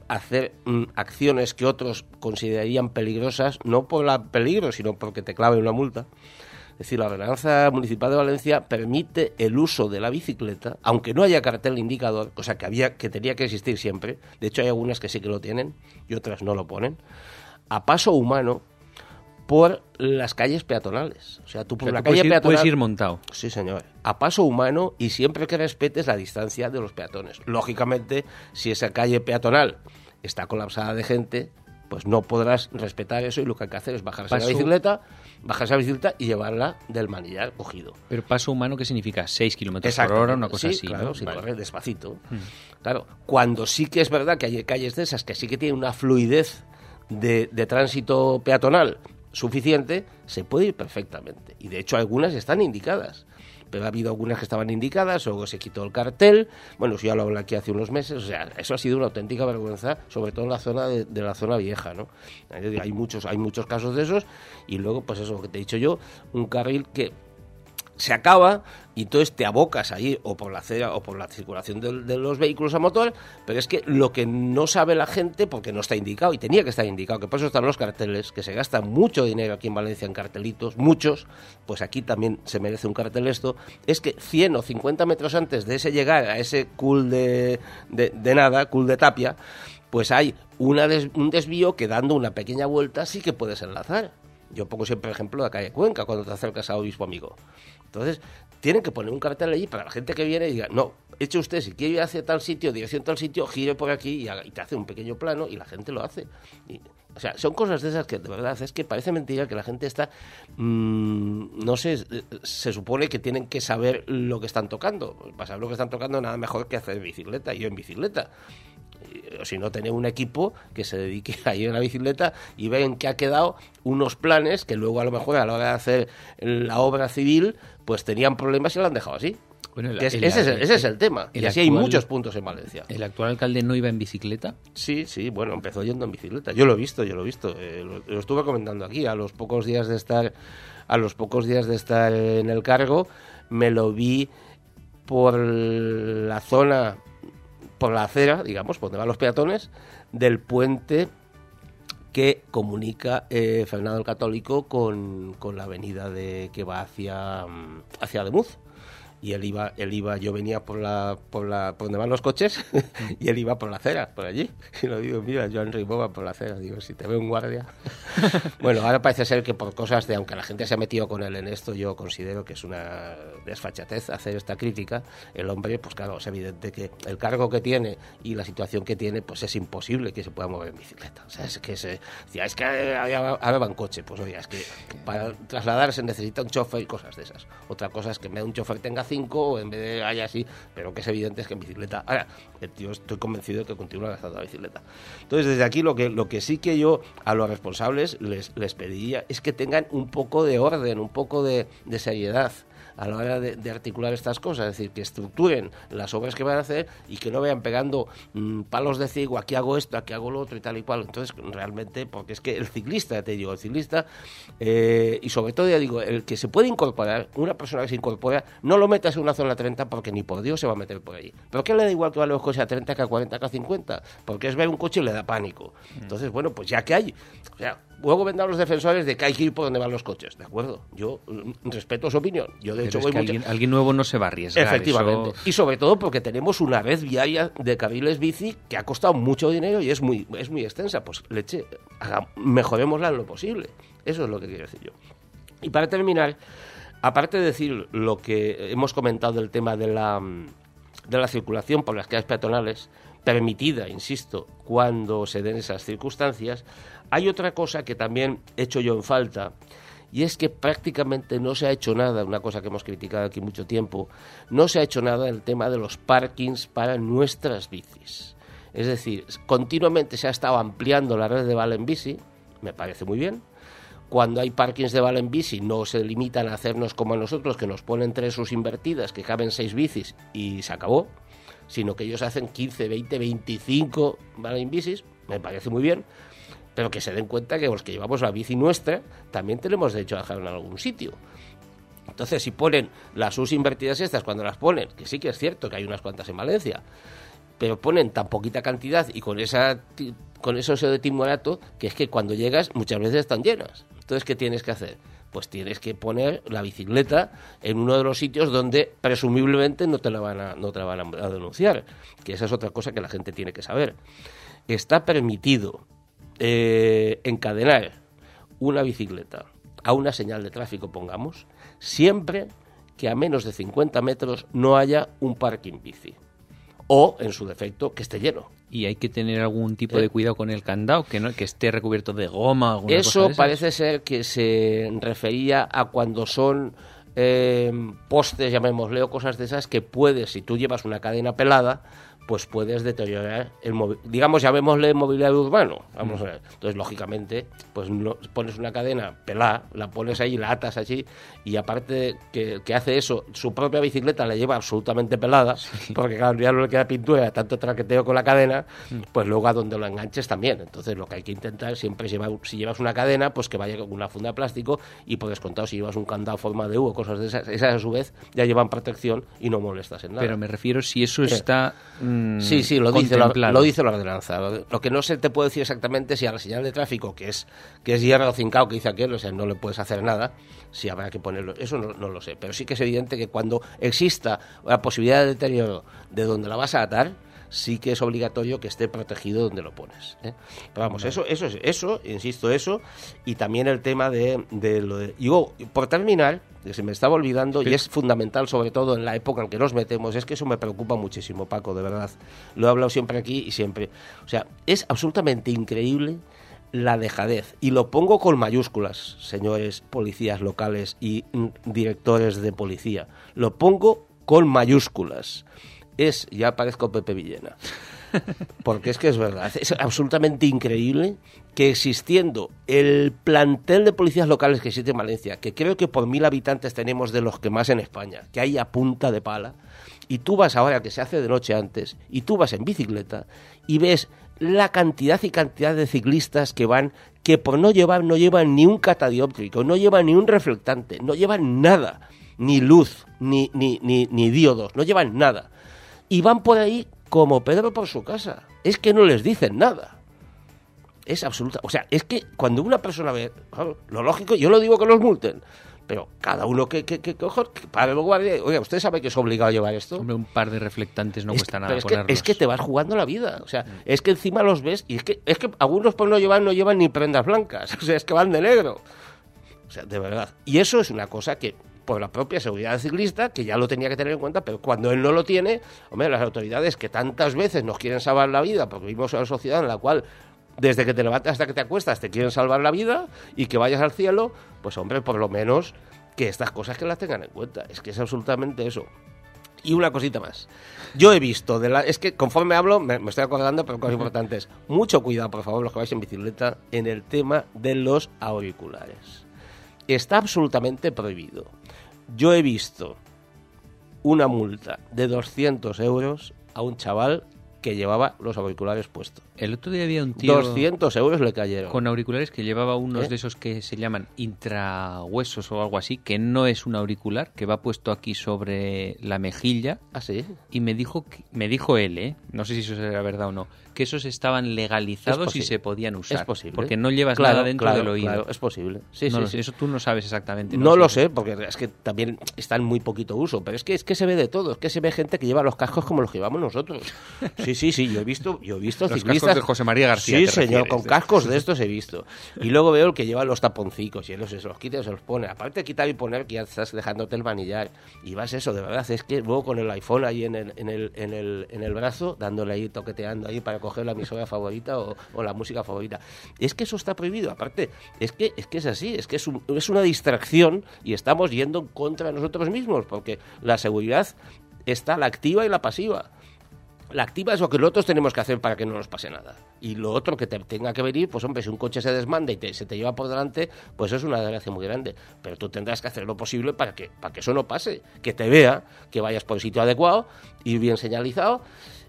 hacer mm, acciones que otros considerarían peligrosas, no por el peligro, sino porque te claven una multa. Es decir, la Ordenanza Municipal de Valencia permite el uso de la bicicleta, aunque no haya cartel indicador, cosa que había que tenía que existir siempre. De hecho, hay algunas que sí que lo tienen y otras no lo ponen, a paso humano por las calles peatonales. O sea, tú por o sea, la tú calle puedes ir, peatonal... puedes ir montado. Sí, señor. A paso humano y siempre que respetes la distancia de los peatones. Lógicamente, si esa calle peatonal está colapsada de gente, pues no podrás respetar eso y lo que hay que hacer es bajarse Paso... la bicicleta, bajarse la bicicleta y llevarla del manillar cogido. Pero paso humano, ¿qué significa? ¿seis kilómetros por hora? Una cosa sí, así, claro, ¿no? sin Vale. correr despacito. Hmm. Claro, cuando sí que es verdad que hay calles de esas que sí que tienen una fluidez de, de tránsito peatonal suficiente, se puede ir perfectamente. Y de hecho algunas están indicadas. Pero ha habido algunas que estaban indicadas, luego se quitó el cartel. Bueno, eso ya lo hablé aquí hace unos meses. O sea, eso ha sido una auténtica vergüenza, sobre todo en la zona de, de la zona vieja, ¿no? Hay muchos, hay muchos casos de esos. Y luego, pues eso, lo que te he dicho yo, un carril que se acaba y entonces te abocas ahí o por la acera o por la circulación de, de los vehículos a motor, pero es que lo que no sabe la gente, porque no está indicado, y tenía que estar indicado, que por eso están los carteles, que se gasta mucho dinero aquí en Valencia en cartelitos, muchos, pues aquí también se merece un cartel esto, es que cien o cincuenta metros antes de ese llegar a ese cul de, de, de nada, cul de tapia, pues hay una des, un desvío que dando una pequeña vuelta sí que puedes enlazar. Yo pongo siempre el ejemplo de la calle Cuenca cuando te acercas a Obispo Amigo. Entonces, tienen que poner un cartel allí para la gente que viene y diga, no, eche usted, si quiere ir hacia tal sitio, dirección tal sitio, gire por aquí y, haga, y te hace un pequeño plano y la gente lo hace. Y, o sea, son cosas de esas que de verdad es que parece mentira que la gente está, mmm, no sé, se supone que tienen que saber lo que están tocando. Para saber lo que están tocando nada mejor que hacer bicicleta, y yo en bicicleta. O si no, tener un equipo que se dedique a ir en la bicicleta y ven que ha quedado unos planes que luego a lo mejor a la hora de hacer la obra civil pues tenían problemas y lo han dejado así. Bueno, el, es, el, ese, es el, ese es el tema. El y así actual, hay muchos puntos en Valencia. ¿El actual alcalde no iba en bicicleta? Sí, sí, bueno, empezó yendo en bicicleta. Yo lo he visto, yo lo he visto. Eh, lo, lo estuve comentando aquí. A los pocos días de estar, a los pocos días de estar en el cargo, me lo vi por la zona, por la acera, digamos, por donde van los peatones, del puente que comunica eh, Fernando el Católico con, con la avenida de que va hacia, hacia Ademuz. Y él iba, él iba, yo venía por la, por la, por donde van los coches, y él iba por la acera, por allí. Y lo digo, mira, Joan Ribó va por la acera. Digo, si te ve un guardia. Bueno, ahora parece ser que por cosas de, aunque la gente se ha metido con él en esto, yo considero que es una desfachatez hacer esta crítica. El hombre, pues claro, es evidente que el cargo que tiene y la situación que tiene, pues es imposible que se pueda mover en bicicleta. O sea, es que se, ya, es que ahora va en coche. Pues oye, es que para trasladarse necesita un chofer y cosas de esas. Otra cosa es que en vez de un chofer tenga cinco, en vez de haya así, pero que es evidente es que en bicicleta, ahora, el tío estoy convencido de que continúa gastando la bicicleta. Entonces, desde aquí lo que lo que sí que yo a los responsables les, les pediría es que tengan un poco de orden, un poco de, de seriedad a la hora de, de articular estas cosas, es decir, que estructuren las obras que van a hacer y que no vayan pegando mmm, palos de ciego, aquí hago esto, aquí hago lo otro y tal y cual. Entonces, realmente, porque es que el ciclista, ya te digo, el ciclista, eh, y sobre todo, ya digo, el que se puede incorporar, una persona que se incorpora, no lo metas en una zona treinta porque ni por Dios se va a meter por ahí. ¿Pero qué le da igual que los coches a treinta que a cuarenta que a cincuenta? Porque es ver un coche y le da pánico. Entonces, bueno, pues ya que hay, o sea, luego vendrán los defensores de que hay que ir por donde van los coches, ¿de acuerdo? Yo mm, respeto su opinión. Yo, de Pero hecho, es voy que mucho... alguien, alguien nuevo no se va a arriesgar. Efectivamente. Eso... Y sobre todo porque tenemos una red viaria de carriles bici que ha costado mucho dinero y es muy, es muy extensa. Pues leche, haga, mejorémosla en lo posible. Eso es lo que quiero decir yo. Y para terminar, aparte de decir lo que hemos comentado del tema de la, de la circulación por las calles peatonales, permitida, insisto, cuando se den esas circunstancias, hay otra cosa que también he hecho yo en falta, y es que prácticamente no se ha hecho nada, una cosa que hemos criticado aquí mucho tiempo, no se ha hecho nada en el tema de los parkings para nuestras bicis. Es decir, continuamente se ha estado ampliando la red de Vale en Bici, me parece muy bien. Cuando hay parkings de Vale en Bici no se limitan a hacernos como a nosotros, que nos ponen tres sus invertidas, que caben seis bicis y se acabó, sino que ellos hacen quince, veinte, veinticinco Vale en Bicis, me parece muy bien, pero que se den cuenta que los que llevamos la bici nuestra también tenemos derecho a dejarla en algún sitio. Entonces, si ponen las sus invertidas estas, cuando las ponen, que sí que es cierto que hay unas cuantas en Valencia, pero ponen tan poquita cantidad y con esa con eso de timurato que es que cuando llegas muchas veces están llenas. Entonces, ¿qué tienes que hacer? Pues tienes que poner la bicicleta en uno de los sitios donde presumiblemente no te la van a, no te la van a denunciar, que esa es otra cosa que la gente tiene que saber. Está permitido eh, encadenar una bicicleta a una señal de tráfico, pongamos, siempre que a menos de cincuenta metros no haya un parking bici, o, en su defecto, que esté lleno. ¿Y hay que tener algún tipo de cuidado con el candado? ¿Que no que esté recubierto de goma? Alguna Eso cosa de parece ser que se refería a cuando son eh, postes, llamémosle, o cosas de esas, que puedes, si tú llevas una cadena pelada, pues puedes deteriorar el movi- digamos, llamémosle mobiliario urbano. Vamos mm. a ver. Entonces, lógicamente, pues no, pones una cadena pelada, la pones ahí, la atas allí, y aparte que, que hace eso, su propia bicicleta la lleva absolutamente pelada, sí. porque claro, ya no le queda pintura, tanto traqueteo con la cadena, mm. pues luego a donde lo enganches también. Entonces, lo que hay que intentar siempre es llevar, si llevas una cadena, pues que vaya con una funda de plástico, y por descontado, si llevas un candado forma de U o cosas de esas, esas a su vez ya llevan protección y no molestas en nada. Pero me refiero si eso está... Eh. Sí, sí, lo dice, lo, lo dice la ordenanza. Lo, lo que no se te puede decir exactamente si a la señal de tráfico, que es que es hierro cincao, que dice aquel, o sea, no le puedes hacer nada, si habrá que ponerlo. Eso no, no lo sé. Pero sí que es evidente que cuando exista la posibilidad de deterioro de donde la vas a atar, sí que es obligatorio que esté protegido donde lo pones, ¿eh? Pero vamos, eso, eso es eso, insisto, eso, y también el tema de, de lo de... Y luego, por terminar, que se me estaba olvidando, sí. Y es fundamental, sobre todo en la época en que nos metemos, es que eso me preocupa muchísimo, Paco, de verdad. Lo he hablado siempre aquí y siempre. O sea, es absolutamente increíble la dejadez, y lo pongo con mayúsculas, señores policías locales y mm, directores de policía, lo pongo con mayúsculas. Es, ya parezco Pepe Villena, porque es que es verdad, es absolutamente increíble que existiendo el plantel de policías locales que existe en Valencia, que creo que por mil habitantes tenemos de los que más en España, que hay a punta de pala, y tú vas ahora, que se hace de noche antes, y tú vas en bicicleta y ves la cantidad y cantidad de ciclistas que van, que por no llevar, no llevan ni un catadióptrico, no llevan ni un reflectante, no llevan nada, ni luz, ni, ni, ni, ni diodos, no llevan nada. Y van por ahí como Pedro por su casa. Es que no les dicen nada. Es absoluta. O sea, es que cuando una persona ve... Claro, lo lógico, yo lo digo que los multen, pero cada uno que, que, que, que, que para el guardia... Oiga, ¿usted sabe que es obligado a llevar esto? Hombre, un par de reflectantes no es, cuesta nada es ponerlos. Que, es que te vas jugando la vida. O sea, mm. es que encima los ves y es que, es que algunos por no llevar no llevan ni prendas blancas. O sea, es que van de negro. O sea, de verdad. Y eso es una cosa que... por la propia seguridad del ciclista, que ya lo tenía que tener en cuenta, pero cuando él no lo tiene, hombre, las autoridades que tantas veces nos quieren salvar la vida, porque vivimos en una sociedad en la cual desde que te levantas hasta que te acuestas te quieren salvar la vida y que vayas al cielo, pues hombre, por lo menos que estas cosas que las tengan en cuenta. Es que es absolutamente eso. Y una cosita más. Yo he visto, de la, es que conforme hablo, me, me estoy acordando, pero cosas importantes. Mucho cuidado, por favor, los que vais en bicicleta, en el tema de los auriculares. Está absolutamente prohibido. Yo he visto una multa de doscientos euros a un chaval que llevaba los auriculares puestos. El otro día había un tío... doscientos euros le cayeron. Con auriculares que llevaba unos ¿Eh? de esos que se llaman intrahuesos o algo así, que no es un auricular, que va puesto aquí sobre la mejilla. ¿Ah, sí? Y me dijo, que, me dijo él, ¿eh? No sé si eso era verdad o no, que esos estaban legalizados y se podían usar. Es posible. Porque no llevas claro, nada dentro claro, del oído. Claro, es posible. Sí, no, sí, sí. Eso tú no sabes exactamente. No, no lo sé, porque es que también está en muy poquito uso, pero es que es que se ve de todo. Es que se ve gente que lleva los cascos como los que llevamos nosotros. Sí, sí, sí, yo he visto, yo he visto los ciclistas... cascos de José María García. Sí, señor, con cascos de estos he visto. Y luego veo el que lleva los taponcicos y él se los quita y se los pone. Aparte de quitar y poner, que ya estás dejándote el manillar. Y vas eso, de verdad, es que luego con el iPhone ahí en el, en el, en el, en el brazo, dándole ahí, toqueteando ahí para coger la emisora favorita o, o la música favorita. Es que eso está prohibido. Aparte, es que es, que es así, es que es, un, es una distracción y estamos yendo en contra de nosotros mismos, porque la seguridad está la activa y la pasiva. La activa es lo que nosotros tenemos que hacer para que no nos pase nada. Y lo otro que te tenga que venir, pues hombre, si un coche se desmanda y te, se te lleva por delante, pues es una desgracia muy grande. Pero tú tendrás que hacer lo posible para que, para que eso no pase. Que te vea, que vayas por el sitio adecuado, ir bien señalizado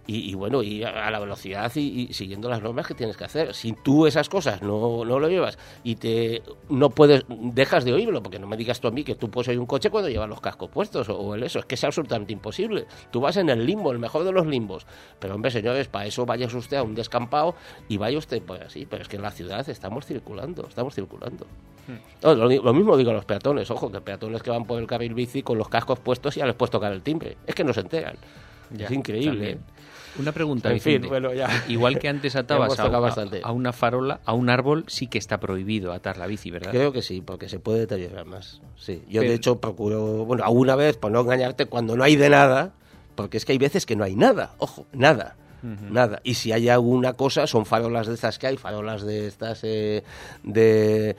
Y, y bueno, y a, a la velocidad y, y siguiendo las normas que tienes que hacer. Si tú esas cosas no, no lo llevas y te no puedes, dejas de oírlo, porque no me digas tú a mí que tú puedes oír un coche cuando llevas los cascos puestos o, o el eso, es que es absolutamente imposible. Tú vas en el limbo, el mejor de los limbos. Pero hombre, señores, para eso vaya usted a un descampado y vaya usted pues así, pero es que en la ciudad estamos circulando, estamos circulando. Hmm. No, lo, lo mismo digo a los peatones, ojo, que peatones que van por el carril bici con los cascos puestos y ya les puedes tocar el timbre. Es que no se enteran. Ya, es increíble. También. Una pregunta, en Vicente. fin, bueno, ya. Igual que antes atabas a, a, a una farola, a un árbol, sí que está prohibido atar la bici, ¿verdad? Creo que sí, porque se puede deteriorar más. Sí. Yo, Pero... de hecho, procuro, bueno, alguna vez, por no engañarte, cuando no hay de nada, porque es que hay veces que no hay nada, ojo, nada. Uh-huh. Nada. Y si hay alguna cosa, son farolas de estas que hay, farolas de estas eh, de...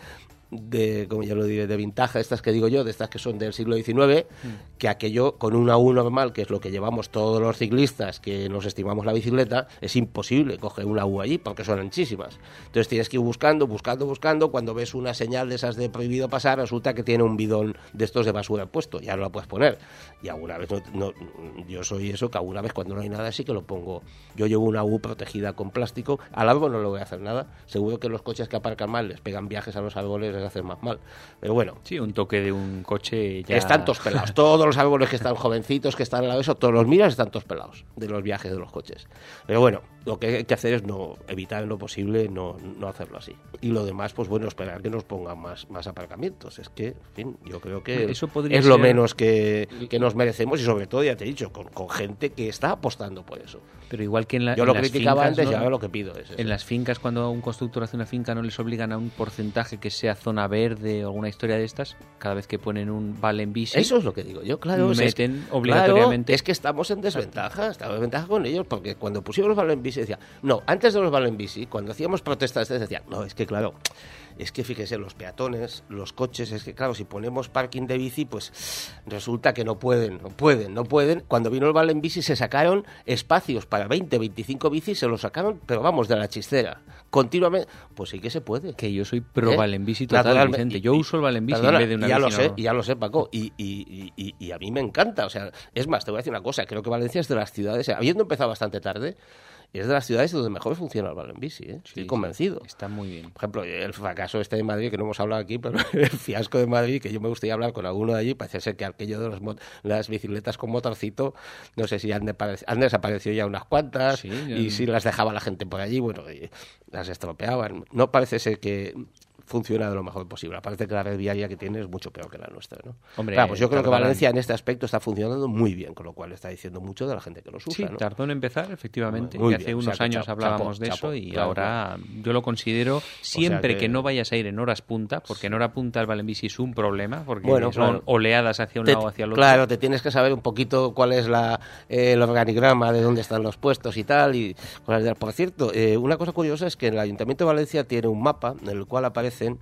de, como ya lo diré, de vintage, estas que digo yo, de estas que son del siglo diecinueve, mm. que aquello con una U normal, que es lo que llevamos todos los ciclistas que nos estimamos la bicicleta, es imposible coger una U allí porque son anchísimas. Entonces tienes que ir buscando, buscando, buscando. Cuando ves una señal de esas de prohibido pasar, resulta que tiene un bidón de estos de basura puesto, ya no la puedes poner. Y alguna vez, no, no, yo soy eso, que alguna vez cuando no hay nada sí que lo pongo. Yo llevo una U protegida con plástico, al árbol no le voy a hacer nada. Seguro que los coches que aparcan mal les pegan viajes a los árboles, les hacen más mal. Pero bueno. Sí, un toque de un coche ya... Están todos pelados. Todos los árboles que están jovencitos, que están al lado de eso, todos los miras, están todos pelados de los viajes de los coches. Pero bueno, lo que hay que hacer es no evitar en lo posible no, no hacerlo así. Y lo demás, pues bueno, esperar que nos pongan más, más aparcamientos. Es que, en fin, yo creo que eso podría es ser... lo menos que, que nos merecemos y sobre todo, ya te he dicho, con, con gente que está apostando por eso. Pero igual que en la Yo en lo las criticaba fincas, antes, ¿no? Y ahora lo que pido es eso. En las fincas, cuando un constructor hace una finca, no les obligan a un porcentaje que sea zona verde o alguna historia de estas. Cada vez que ponen un vale en bici, eso es lo que digo yo, claro. Meten es que, obligatoriamente. Claro, es que estamos en desventaja, estamos en desventaja con ellos, porque cuando pusimos los vale en bici decía, no, antes de los vale en bici, cuando hacíamos protestas decían, no, es que claro, es que fíjese, los peatones, los coches, es que claro, si ponemos parking de bici, pues resulta que no pueden, no pueden, no pueden. Cuando vino el vale en bici se sacaron espacios para veinte, veinticinco bicis, se los sacaron, pero vamos, de la chistera, continuamente. Pues sí que se puede. Que yo soy pro ¿Eh? vale en bici total, Vicente. Yo y, uso el vale en bici perdona, en vez de una ya bici. Lo sé, no. Ya lo sé, Paco, y, y, y, y a mí me encanta. O sea, es más, te voy a decir una cosa, creo que Valencia es de las ciudades, habiendo empezado bastante tarde, es de las ciudades donde mejor funciona el vale en bici, ¿eh? Estoy sí, convencido. Sí, está muy bien. Por ejemplo, el fracaso este de Madrid, que no hemos hablado aquí, pero el fiasco de Madrid, que yo me gustaría hablar con alguno de allí, parece ser que aquello de los mo- las bicicletas con motorcito, no sé si han, de pare- han desaparecido ya unas cuantas, sí, ya... y si las dejaba la gente por allí, bueno, las estropeaban. No parece ser que funciona de lo mejor posible. Parece que la red viaria que tiene es mucho peor que la nuestra, ¿no? Hombre, claro, pues yo creo tardarán... que Valencia en este aspecto está funcionando muy bien, con lo cual está diciendo mucho de la gente que los usa, sí, ¿no? tardó en empezar, efectivamente. Muy y hace bien, unos o sea, años chapo, hablábamos chapo, de chapo, eso y claro, ahora claro. yo lo considero siempre o sea que... que no vayas a ir en horas punta, porque en hora punta el vale en bici es un problema, porque bueno, son claro. oleadas hacia un te, lado o hacia el otro. Claro, te tienes que saber un poquito cuál es la eh, el organigrama de dónde están los puestos y tal. Y por cierto, eh, una cosa curiosa es que el Ayuntamiento de Valencia tiene un mapa en el cual aparecen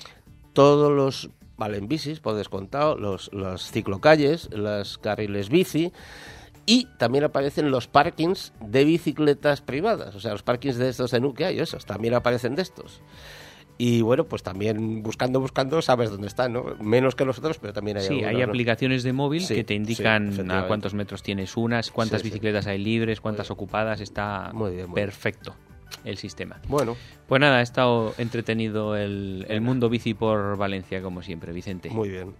todos los vale en bicis, por descontado, los, los ciclocalles, los carriles bici, y también aparecen los parkings de bicicletas privadas, o sea, los parkings de estos de Nuke hay, esos, también aparecen de estos. Y bueno, pues también buscando, buscando, sabes dónde están, ¿no? Menos que los otros, pero también hay Sí, algunos, hay ¿no? aplicaciones de móvil sí, que te indican sí, a cuántos metros tienes unas, cuántas sí, bicicletas sí. hay libres, cuántas ocupadas, está muy bien, muy perfecto el sistema. Bueno. Pues nada, ha estado entretenido el, el mundo bici por Valencia, como siempre, Vicente. Muy bien.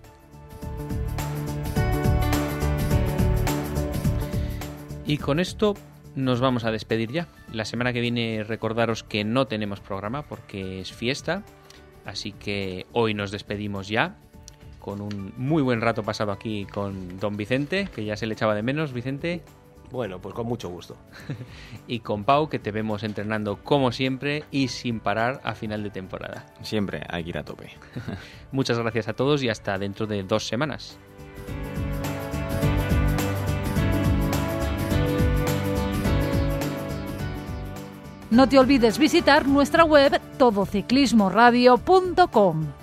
Y con esto nos vamos a despedir ya. La semana que viene recordaros que no tenemos programa porque es fiesta, así que hoy nos despedimos ya con un muy buen rato pasado aquí con don Vicente, que ya se le echaba de menos, Vicente. Bueno, pues con mucho gusto. Y con Pau, que te vemos entrenando como siempre y sin parar a final de temporada. Siempre hay que ir a tope. Muchas gracias a todos y hasta dentro de dos semanas. No te olvides visitar nuestra web todo ciclismo radio punto com.